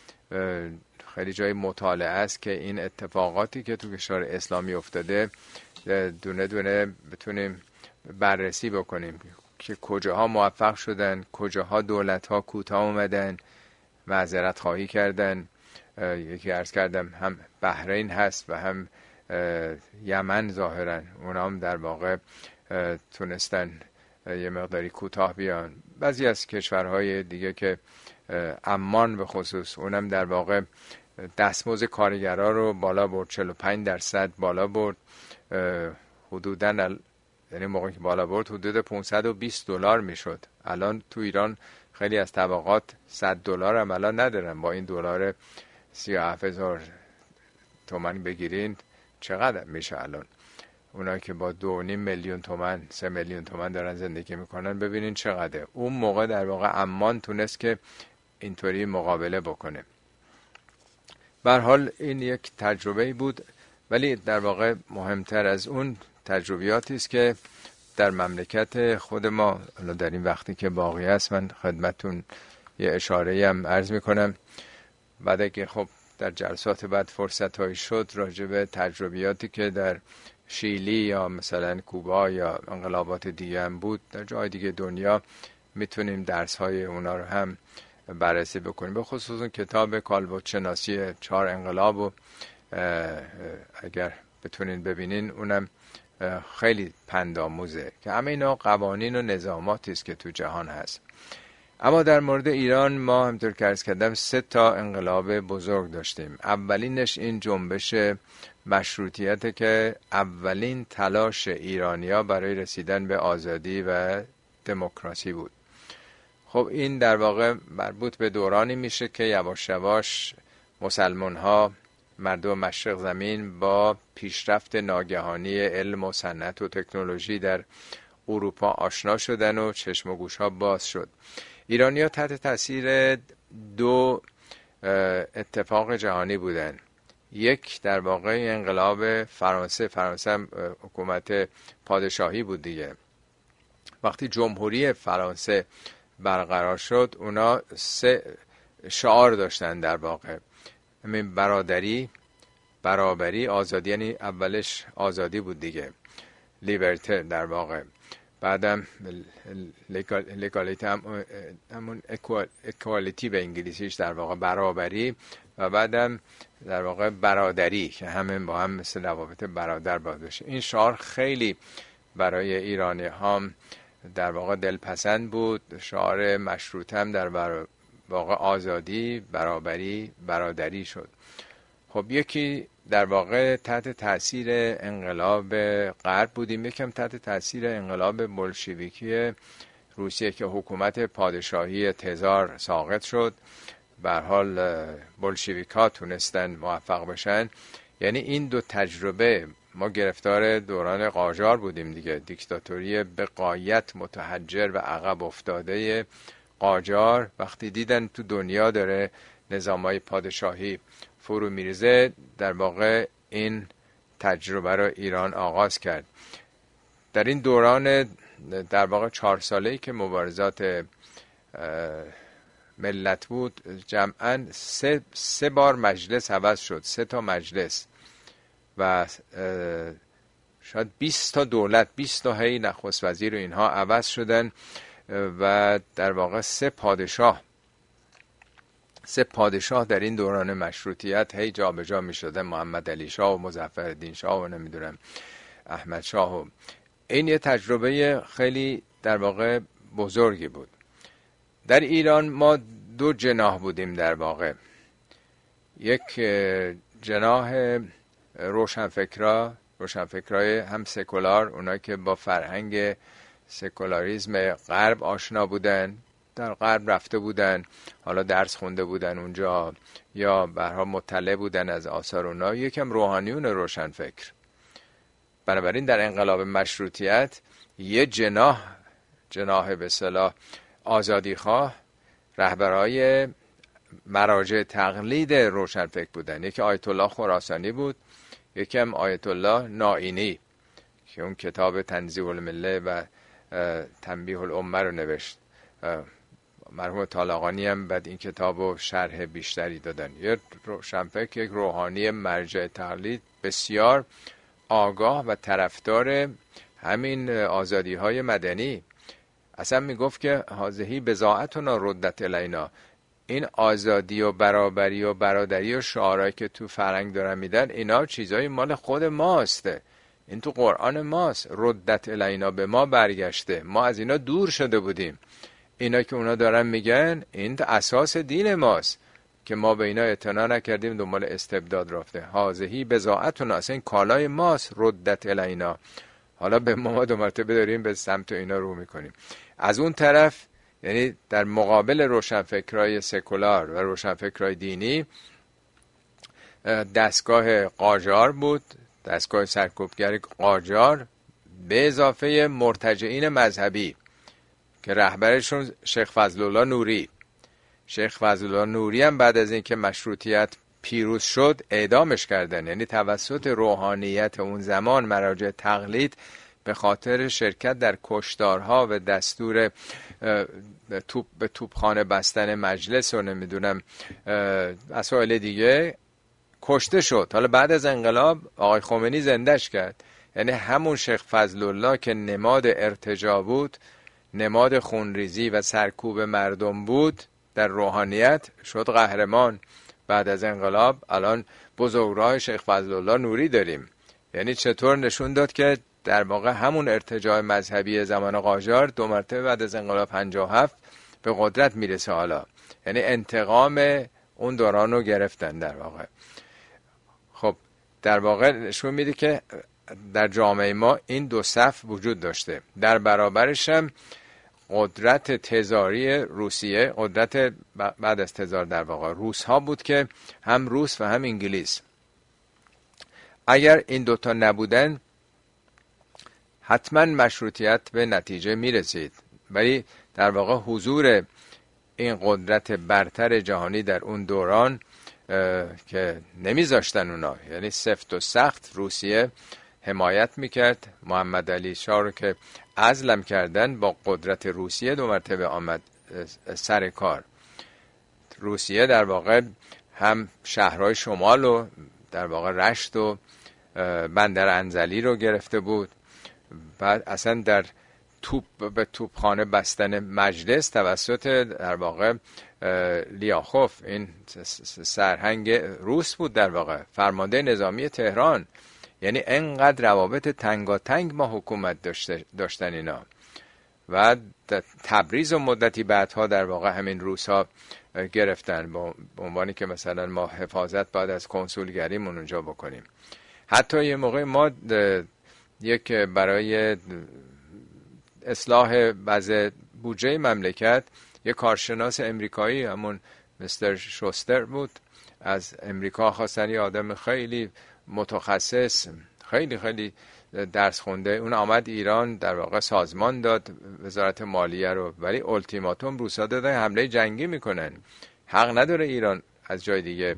خیلی جای مطالعه است که این اتفاقاتی که تو کشور اسلامی افتاده دونه دونه بتونیم بررسی بکنیم که کجاها موفق شدن، کجاها دولت‌ها کوتاه اومدن، معذرت خواهی کردن. یکی عرض کردم هم بحرین هست و هم یمن، ظاهرا اونا هم در واقع تونستن یه مقداری کوتاه بیان. بعضی از کشورهای دیگه که عمان به خصوص، اونم در واقع دستمزد کارگرها رو بالا برد، چهل و پنج درصد بالا برد. حدوداً یعنی موقعی که بالا برد حدود پانصد و بیست دلار میشد. الان تو ایران خیلی از طبقات صد دلار هم الان ندارن. با این دلار سی و هفت هزار تومان بگیرین چقدر میشه الان؟ اونایی که با دو و نیم میلیون تومان، سه میلیون تومان دارن زندگی میکنن، ببینین چقدره. اون موقع در واقع عمان تونست که اینطوری مقابله بکنه. به هر حال این یک تجربه بود، ولی در واقع مهمتر از اون تجربیاتی است که در مملکت خود ما الان در این وقتی که باقی است من خدمتون یه اشاره هم عرض میکنم. بعد که خب در جلسات بعد فرصت هایی شد راجع به تجربیاتی که در شیلی یا مثلا کوبا یا انقلابات دیگه هم بود در جای دیگه دنیا، میتونیم درس های اونا رو هم بررسی بکنیم. به خصوص اون کتاب کالبد شناسی چهار انقلاب و اگر بتونین ببینین، اونم خیلی پندآموزه که همه اینا قوانین و نظاماتی است که تو جهان هست. اما در مورد ایران ما همطور که عرض کردم سه تا انقلاب بزرگ داشتیم. اولینش این جنبش مشروطیت که اولین تلاش ایرانیا برای رسیدن به آزادی و دموکراسی بود. خب این در واقع مربوط به دورانی میشه که یواش یواش مسلمان ها، مردم مشرق زمین، با پیشرفت ناگهانی علم و صنعت و تکنولوژی در اروپا آشنا شدن و چشم و گوش ها باز شد. ایرانی‌ها تحت تاثیر دو اتفاق جهانی بودن. یک در واقع انقلاب فرانسه، فرانسه هم حکومت پادشاهی بود دیگه. وقتی جمهوری فرانسه برقرار شد، اونا سه شعار داشتن در واقع، همین برادری، برابری، آزادی. یعنی اولش آزادی بود دیگه، لیبرته در واقع. بعدم لگالیتی، هم همون اکوالیتی به انگلیسیش در واقع برابری، و بعدم در واقع برادری که همه با هم مثل روابط برادر باید بشه. این شعار خیلی برای ایرانی ها در واقع دلپسند بود. شعار مشروطه هم در واقع آزادی، برابری، برادری شد. خب یکی در واقع تحت تاثیر انقلاب غرب بودیم، یکم تحت تاثیر انقلاب بولشویکی روسیه که حکومت پادشاهی تزار ساقط شد به هر حال بولشویک‌ها تونستن موفق بشن. یعنی این دو تجربه، ما گرفتار دوران قاجار بودیم دیگه، دیکتاتوری به غایت متحجر و عقب افتاده قاجار. وقتی دیدن تو دنیا داره نظامای پادشاهی فرو میریزه، در واقع این تجربه رو ایران آغاز کرد. در این دوران در واقع چهار ساله‌ای که مبارزات ملت بود، جمعاً سه, سه بار مجلس عوض شد، سه تا مجلس و شاید بیست تا دولت، بیست تا هی نخست وزیر و اینها عوض شدن و در واقع سه پادشاه سه پادشاه در این دوران مشروطیت هی جا به جا می شدن، محمد علی شاه و مظفرالدین شاه و نمیدونم احمد شاه. و این یه تجربه خیلی در واقع بزرگی بود. در ایران ما دو جناح بودیم در واقع. یک جناح روشنفکرا روشنفکرای هم سکولار، اونایی که با فرهنگ سکولاریسم غرب آشنا بودن، در غرب رفته بودن، حالا درس خونده بودن اونجا یا به هر حال مطلع بودن از آثار اونها، یکم روحانیون روشنفکر. بنابراین در انقلاب مشروطیت یه جناح جناح به اصطلاح آزادیخواه، رهبرای مراجع تقلید روشنفکر بودن. یکی آیت الله خراسانی بود، یکی هم آیت الله نائینی که اون کتاب تنزیه المله و تنبیه الامه رو نوشت. مرحوم طالقانی هم بعد این کتاب رو شرح بیشتری دادن. یک روشنفکر، یک روحانی مرجع تقلید، بسیار آگاه و طرفدار همین آزادی های مدنی. اصلا میگفت که هذه بضاعتنا ردت الینا، این آزادی و برابری و برادری و شعارهایی که تو فرهنگ دارن میدن، اینا چیزای مال خود ماست، این تو قرآن ماست، ردت الینا، به ما برگشته، ما از اینا دور شده بودیم. اینا که اونا دارن میگن این اساس دین ماست که ما به اینا اعتنا نکردیم، دنبال استبداد رفته. هذه بضاعتنا، اصلا این کالای ماست، ردت الینا، حالا به ما دو مرتبه داریم به سمت اینا رو میکنیم. از اون طرف یعنی در مقابل روشنفکرای سکولار و روشنفکرای دینی دستگاه قاجار بود، دستگاه سرکوبگر قاجار، به اضافه مرتجعین مذهبی که رهبرشون شیخ فضلالله نوری. شیخ فضلالله نوری هم بعد از اینکه مشروطیت پیروز شد اعدامش کردن. یعنی توسط روحانیت اون زمان مراجع تقلید به خاطر شرکت در کشتارها و دستور توپ به توپخانه بستن مجلس و نمیدونم مسائل دیگه کشته شد. حالا بعد از انقلاب آقای خمینی زندش کرد. یعنی همون شیخ فضلالله که نماد ارتجاع بود، نماد خونریزی و سرکوب مردم بود در روحانیت، شد قهرمان. بعد از انقلاب الان بزرگراه شیخ فضلالله نوری داریم. یعنی چطور نشون داد که در واقع همون ارتجاع مذهبی زمان قاجار دو مرتبه بعد از انقلاب پنجاه و هفت به قدرت میرسه. حالا یعنی انتقام اون دوران رو گرفتن در واقع. خب در واقع نشون میده که در جامعه ما این دو صف وجود داشته. در برابرش هم قدرت تزاری روسیه، قدرت بعد از تزار در واقع روس ها بود که هم روس و هم انگلیس. اگر این دوتا نبودن حتما مشروطیت به نتیجه میرسید، ولی در واقع حضور این قدرت برتر جهانی در اون دوران که نمیذاشتن اونا، یعنی سفت و سخت روسیه حمایت میکرد. محمد علی شاه رو که عزلم کردن، با قدرت روسیه دو مرتبه آمد سر کار. روسیه در واقع هم شهرهای شمال و در واقع رشت و بندر انزلی رو گرفته بود. بعد اصلا در توپ به توپخانه بستن مجلس توسط در واقع لیاخوف، این سرهنگ روس بود در واقع، فرمانده نظامی تهران. یعنی انقدر روابط تنگاتنگ ما حکومت داشتن اینا. و تبریز و مدتی بعدها در واقع همین روس ها گرفتن، به عنوانی که مثلا ما حفاظت بعد از کنسولگریمون اونجا بکنیم. حتی یه موقع ما یک برای اصلاح وضع بودجه مملکت یک کارشناس امریکایی، همون مستر شوستر بود از امریکا، خواستن یه آدم خیلی متخصص، خیلی خیلی درس خونده، اون آمد ایران، در واقع سازمان داد وزارت مالیه رو، ولی التیماتوم روسا دادن حمله جنگی میکنن، حق نداره ایران از جای دیگه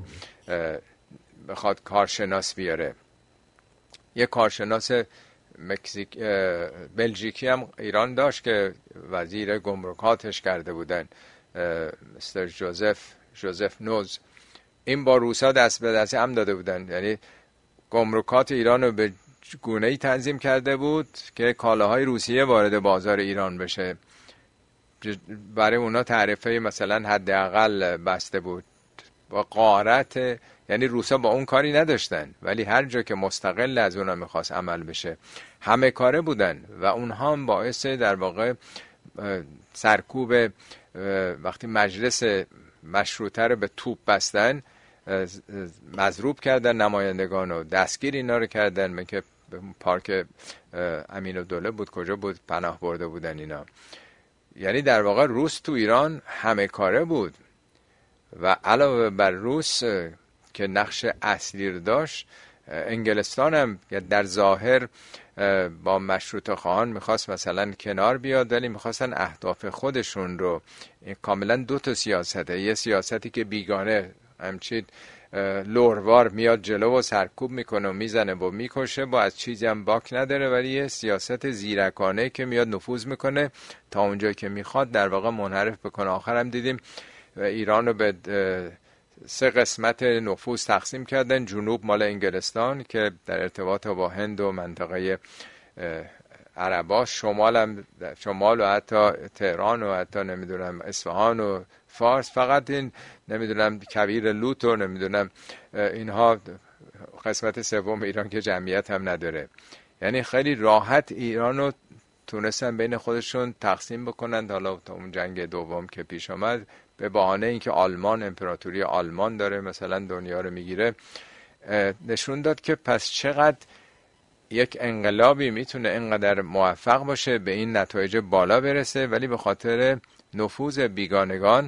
بخواد کارشناس بیاره. یه کارشناس مکزیک بلژیکی هم ایران داشت که وزیر گمرکاتش کرده بودن، مستر جوزف جوزف نوز. این با روسا دست به دست هم داده بودن، یعنی گمرکات ایران رو به گونه‌ای تنظیم کرده بود که کالاهای روسیه وارد بازار ایران بشه. برای اونا تعرفه مثلا حداقل بسته بود با غارت، یعنی روسا با اون کاری نداشتن، ولی هر جا که مستقل از اونا میخواست عمل بشه همه کاره بودن و اونها هم باعث در واقع سرکوب، وقتی مجلس مشروطه رو به توپ بستن مضروب کردن نمایندگان و دستگیر اینا رو کردن، من که پارک امین الدوله بود کجا بود پناه برده بودن اینا. یعنی در واقع روس تو ایران همه کاره بود و علاوه بر روس که نقش اصلی رو داشت، انگلستان هم در ظاهر با مشروطه خواهان میخواست مثلا کنار بیاد، ولی میخواستن اهداف خودشون رو، کاملا دو تا سیاسته، یه سیاستی که بیگانه همچین لوروار میاد جلو و سرکوب میکنه و میزنه و میکشه، با از چیزی هم باک نداره، ولی یه سیاست زیرکانه که میاد نفوذ میکنه تا اونجایی که میخواد در واقع منحرف بکنه. آخر هم دیدیم ایران رو به سه قسمت نفوذ تقسیم کردن، جنوب مال انگلستان که در ارتباط با هند و منطقه عربا، شمال هم شمال و حتی تهران و حتی نمیدونم اصفهان و فارس، فقط این نمیدونم کویر لوت و نمیدونم اینها قسمت سوم ایران که جمعیت هم نداره. یعنی خیلی راحت ایران رو تونستن بین خودشون تقسیم بکنن. حالا تا اون جنگ دوم که پیش آمد به بهانه اینکه آلمان، امپراتوری آلمان داره مثلا دنیا رو میگیره، نشون داد که پس چقدر یک انقلابی میتونه اینقدر موفق باشه به این نتایج بالا برسه، ولی به خاطر نفوذ بیگانگان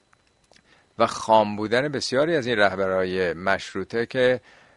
و خام بودن بسیاری از این رهبرای مشروطه که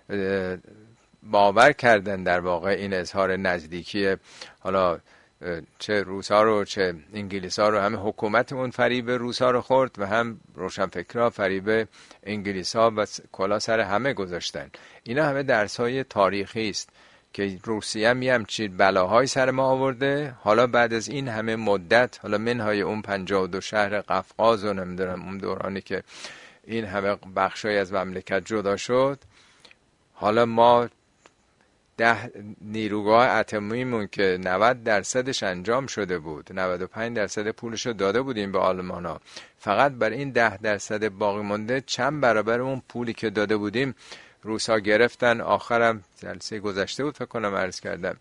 باور کردن در واقع این اظهار نزدیکی، حالا چه روسا رو چه انگلیسا رو، همه حکومت اون فریب روسا رو خورد و هم روشنفکرها فریب انگلیسا و کلا سر همه گذاشتن. اینا همه درس‌های تاریخی است که روسیه هم همچین بلاهای سر ما آورده. حالا بعد از این همه مدت، حالا منهای اون پنجاه و دو شهر قفقاز و نمیدونم اون دورانی که این همه بخشای از مملکت جدا شد، حالا ما ده نیروگاه اتمیمون که نود درصدش انجام شده بود، نود و پنج درصد پولشو داده بودیم به آلمانا، فقط برای این ده درصد باقی مونده چند برابر اون پولی که داده بودیم روسا گرفتن. آخرم جلسه گذشته بود فکر کنم عرض کردم،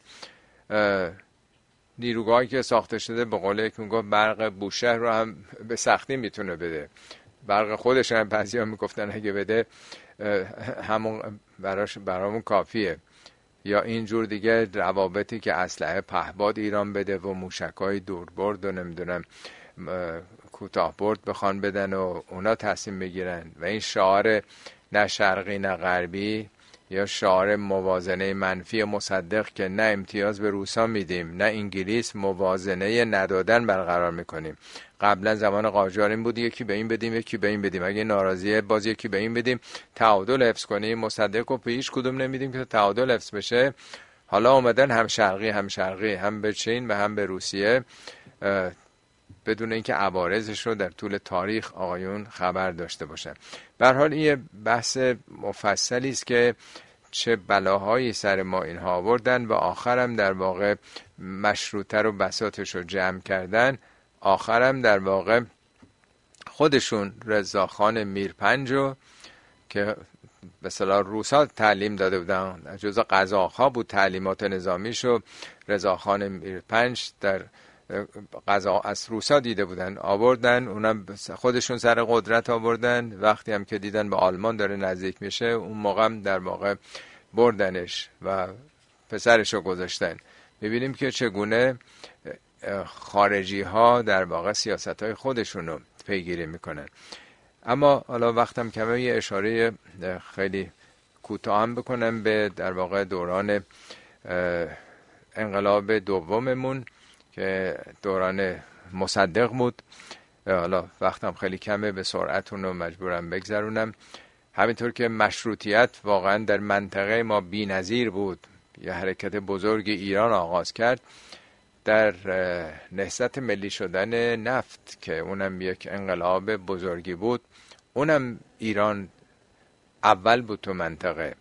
نیروگاهی که ساخته شده به قول یک میگفت برق بوشهر رو هم به سختی میتونه بده، برق خودش هم بعضیا میگفتن اگه بده همون براش برامون کافیه. یا اینجور دیگه روابطی که اسلحه پهباد ایران بده و موشکای دوربرد و نمیدونم کوتاه برد بخوان بدن و اونا تصمیم بگیرن، و این شعار نه شرقی نه غربی یا شعار موازنه منفی مصدق که نه امتیاز به روسا میدیم نه انگلیس، موازنه ندادن برقرار میکنیم. قبلا زمان قاجار این بود یکی به این بدیم یکی به این بدیم، اگه ناراضیه باز یکی به این بدیم، تعادل حفظ کنیم. مصدق رو به هیچ کدوم نمیدیم که تعادل حفظ بشه. حالا اومدن هم شرقی هم شرقی، هم به چین و هم به روسیه، بدون اینکه عوارضش رو در طول تاریخ آقایون خبر داشته باشن. به هر حال این بحث مفصلی است که چه بلاهایی سر ما اینها آوردن و آخرم در واقع مشروطه رو بساطش رو جمع کردن. آخرم در واقع خودشون رضاخان میرپنجو که به اصطلاح روسا تعلیم داده بودن، جزء قزاق‌ها بود تعلیمات نظامیشو، رضاخان میرپنج در قضا از روسا دیده بودن آوردن، اونم خودشون سر قدرت آوردن. وقتی هم که دیدن به آلمان داره نزدیک میشه، اون موقع هم در واقع بردنش و پسرشو گذاشتن. ببینیم که چگونه خارجی ها در واقع سیاست های خودشونو پیگیری میکنن. اما حالا وقتم کمه یه اشاره خیلی کوتاه هم بکنم به در واقع دوران انقلاب دوممون که دوران مصدق بود. حالا وقتم خیلی کمه، به سرعت اون رو مجبورم بگذرونم. همینطور که مشروطیت واقعا در منطقه ما بی‌نظیر بود، یه حرکت بزرگ ایران آغاز کرد در نهضت ملی شدن نفت که اونم یک انقلاب بزرگی بود. اونم ایران اول بود تو منطقه.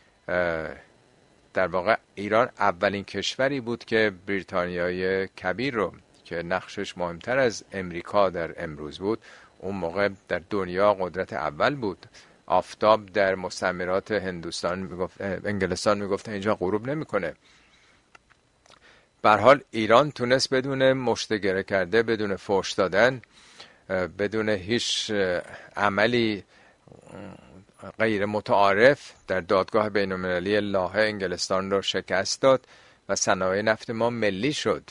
در واقع ایران اولین کشوری بود که بریتانیای کبیر رو که نقشش مهمتر از امریکا در امروز بود، اون موقع در دنیا قدرت اول بود. آفتاب در مستعمرات هندوستان میگفت، انگلستان میگفت اینجا غروب نمیکنه. به هر حال ایران تونست بدون مشتگره کرده، بدون فحش دادن، بدون هیچ عملی غیر متعارف در دادگاه بین المللی لاهه انگلستان رو شکست داد و صنایع نفت ما ملی شد.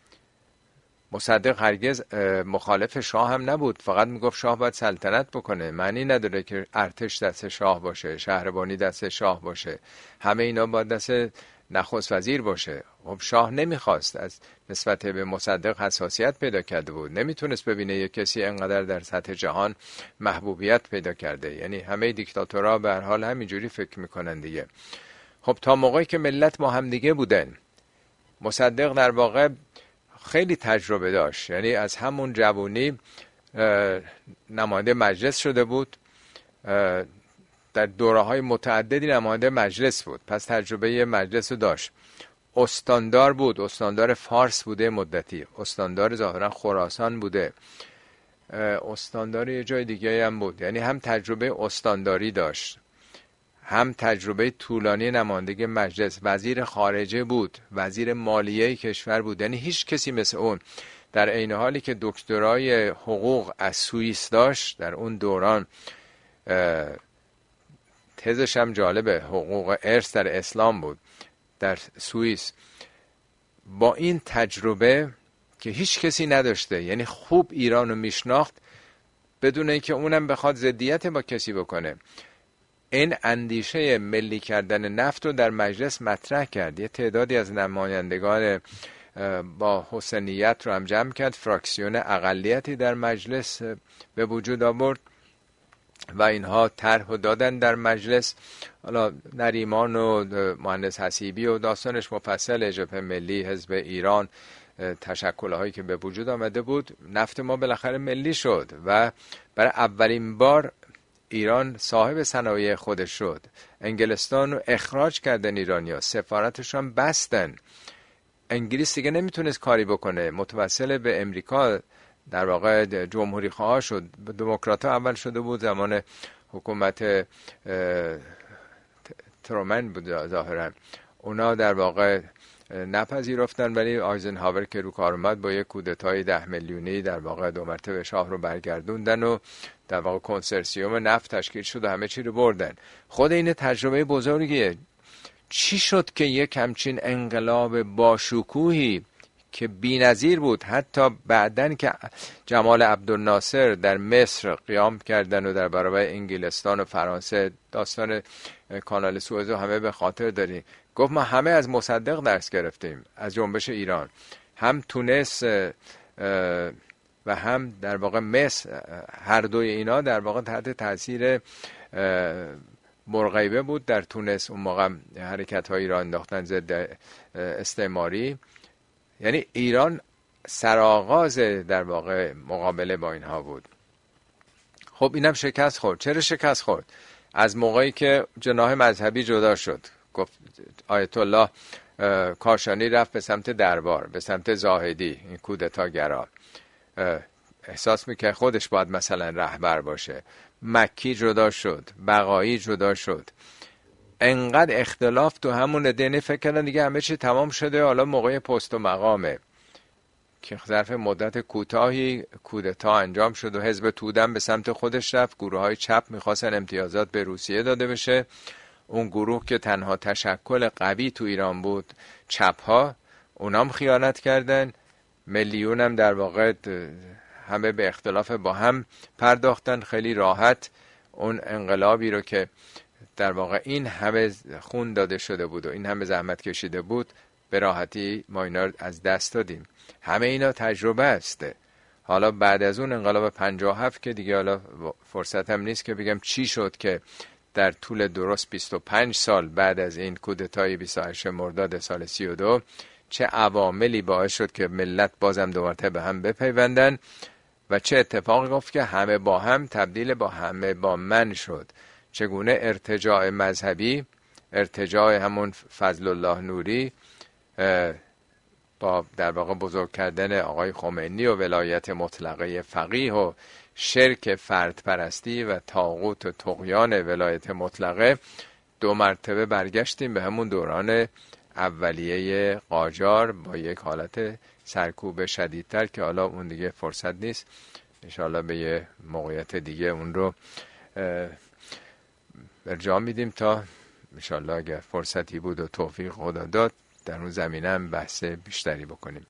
مصدق هرگز مخالف شاه هم نبود، فقط میگفت شاه باید سلطنت بکنه. معنی نداره که ارتش دست شاه باشه، شهربانی دست شاه باشه، همه اینا باید دست نخست وزیر باشه. خب شاه نمیخواست، از نسبت به مصدق حساسیت پیدا کرده بود، نمیتونست ببینه یک کسی انقدر در سطح جهان محبوبیت پیدا کرده. یعنی همه دیکتاتورها به هر حال همینجوری فکر میکنن دیگه. خب تا موقعی که ملت با هم دیگه بودن، مصدق در واقع خیلی تجربه داشت. یعنی از همون جوانی نماینده مجلس شده بود، در دوره‌های متعددی نماینده مجلس بود، پس تجربه مجلس رو داشت. استاندار بود، استاندار فارس بوده مدتی، استاندار ظاهرا خراسان بوده، استاندار یه جای دیگه هم بود. یعنی هم تجربه استانداری داشت، هم تجربه طولانی نمایندگی مجلس. وزیر خارجه بود، وزیر مالیه کشور بود. یعنی هیچ کسی مثل اون، در عین حالی که دکترای حقوق از سوئیس داشت در اون دوران، تزش هم جالبه، حقوق ارث در اسلام بود در سوئیس. با این تجربه که هیچ کسی نداشته، یعنی خوب ایران رو میشناخت بدون اینکه اونم بخواد ضدیت با کسی بکنه، این اندیشه ملی کردن نفت رو در مجلس مطرح کرد. یه تعدادی از نمایندگان با حسنیت رو هم جمع کرد، فراکسیون اقلیتی در مجلس به وجود آورد و اینها طرح و دادن در مجلس. حالا نریمان و مهندس حسیبی و داستانش مفصل، جبهه ملی، حزب ایران، تشکل‌هایی که به وجود آمده بود، نفت ما بالاخره ملی شد و برای اولین بار ایران صاحب صنایع خودش شد. انگلستان رو اخراج کردن ایرانیا، سفارتشون بستن. انگلیس دیگه نمیتونست کاری بکنه، متوسل به امریکا در واقع جمهوری خواه شد. دموکرات ها اول شده بود زمان حکومت ترومن بود ظاهرا، اونا در واقع نپذیرفتن، ولی آیزنهاور که رو کار اومد با یک کودتای ده میلیونی در واقع دو مرتبه شاه رو برگردوندن و در واقع کنسرسیوم نفت تشکیل شد و همه چی رو بردن. خود این تجربه بزرگیه. چی شد که یک همچین انقلاب باشکوهی که بی‌نظیر بود، حتی بعدن که جمال عبدالناصر در مصر قیام کردن و در برابر انگلستان و فرانسه، داستان کانال سوئز رو همه به خاطر داریم، گفت ما همه از مصدق درس گرفتیم، از جنبش ایران. هم تونس و هم در واقع مصر، هر دوی اینا در واقع تحت تاثیر مرغیبه بود. در تونس اون موقع حرکت هایی را انداختن ضد استعماری. یعنی ایران سرآغاز در واقع مقابله با اینها بود. خب اینم شکست خورد. چرا شکست خورد؟ از موقعی که جناح مذهبی جدا شد، گفت آیت الله کاشانی رفت به سمت دربار، به سمت زاهدی، این کودتاگرا، احساس میکرد خودش باید مثلا رهبر باشه. مکی جدا شد، بقایی جدا شد. انقدر اختلاف تو همون دینه، فکر کردن دیگه همه چی تمام شده، حالا موقع پست و مقامه، که ظرف مدت کوتاهی کودتا انجام شد و حزب تودم به سمت خودش رفت. گروه های چپ میخواستن امتیازات به روسیه داده بشه. اون گروه که تنها تشکل قوی تو ایران بود، چپ ها، اونام خیانت کردن. ملیون هم در واقع همه به اختلاف با هم پرداختن، خیلی راحت اون انقلابی رو که در واقع این همه خون داده شده بود و این همه زحمت کشیده بود، به راحتی ما اینا رو از دست دادیم. همه اینا تجربه است. حالا بعد از اون انقلاب پنجاه و هفت که دیگه حالا فرصت هم نیست که بگم چی شد که در طول درست بیست و پنج سال بعد از این کودتای بیست و هشت مرداد سال سی و دو چه عواملی باعث شد که ملت بازم دوباره به هم بپیوندن و چه اتفاقی گفت که همه با هم تبدیل با همه با من شد. چگونه ارتجاع مذهبی، ارتجاع همون فضل الله نوری با در واقع بزرگ کردن آقای خمینی و ولایت مطلقه فقیه و شرک فرد پرستی و طاغوت و طغیان ولایت مطلقه، دو مرتبه برگشتیم به همون دوران اولیه قاجار با یک حالت سرکوب شدیدتر که حالا اون دیگه فرصت نیست، انشاءالله به یه موقعیت دیگه اون رو ارجاع میدیم تا انشاءالله اگر فرصتی بود و توفیق خدا داد در اون زمینه هم بحث بیشتری بکنیم.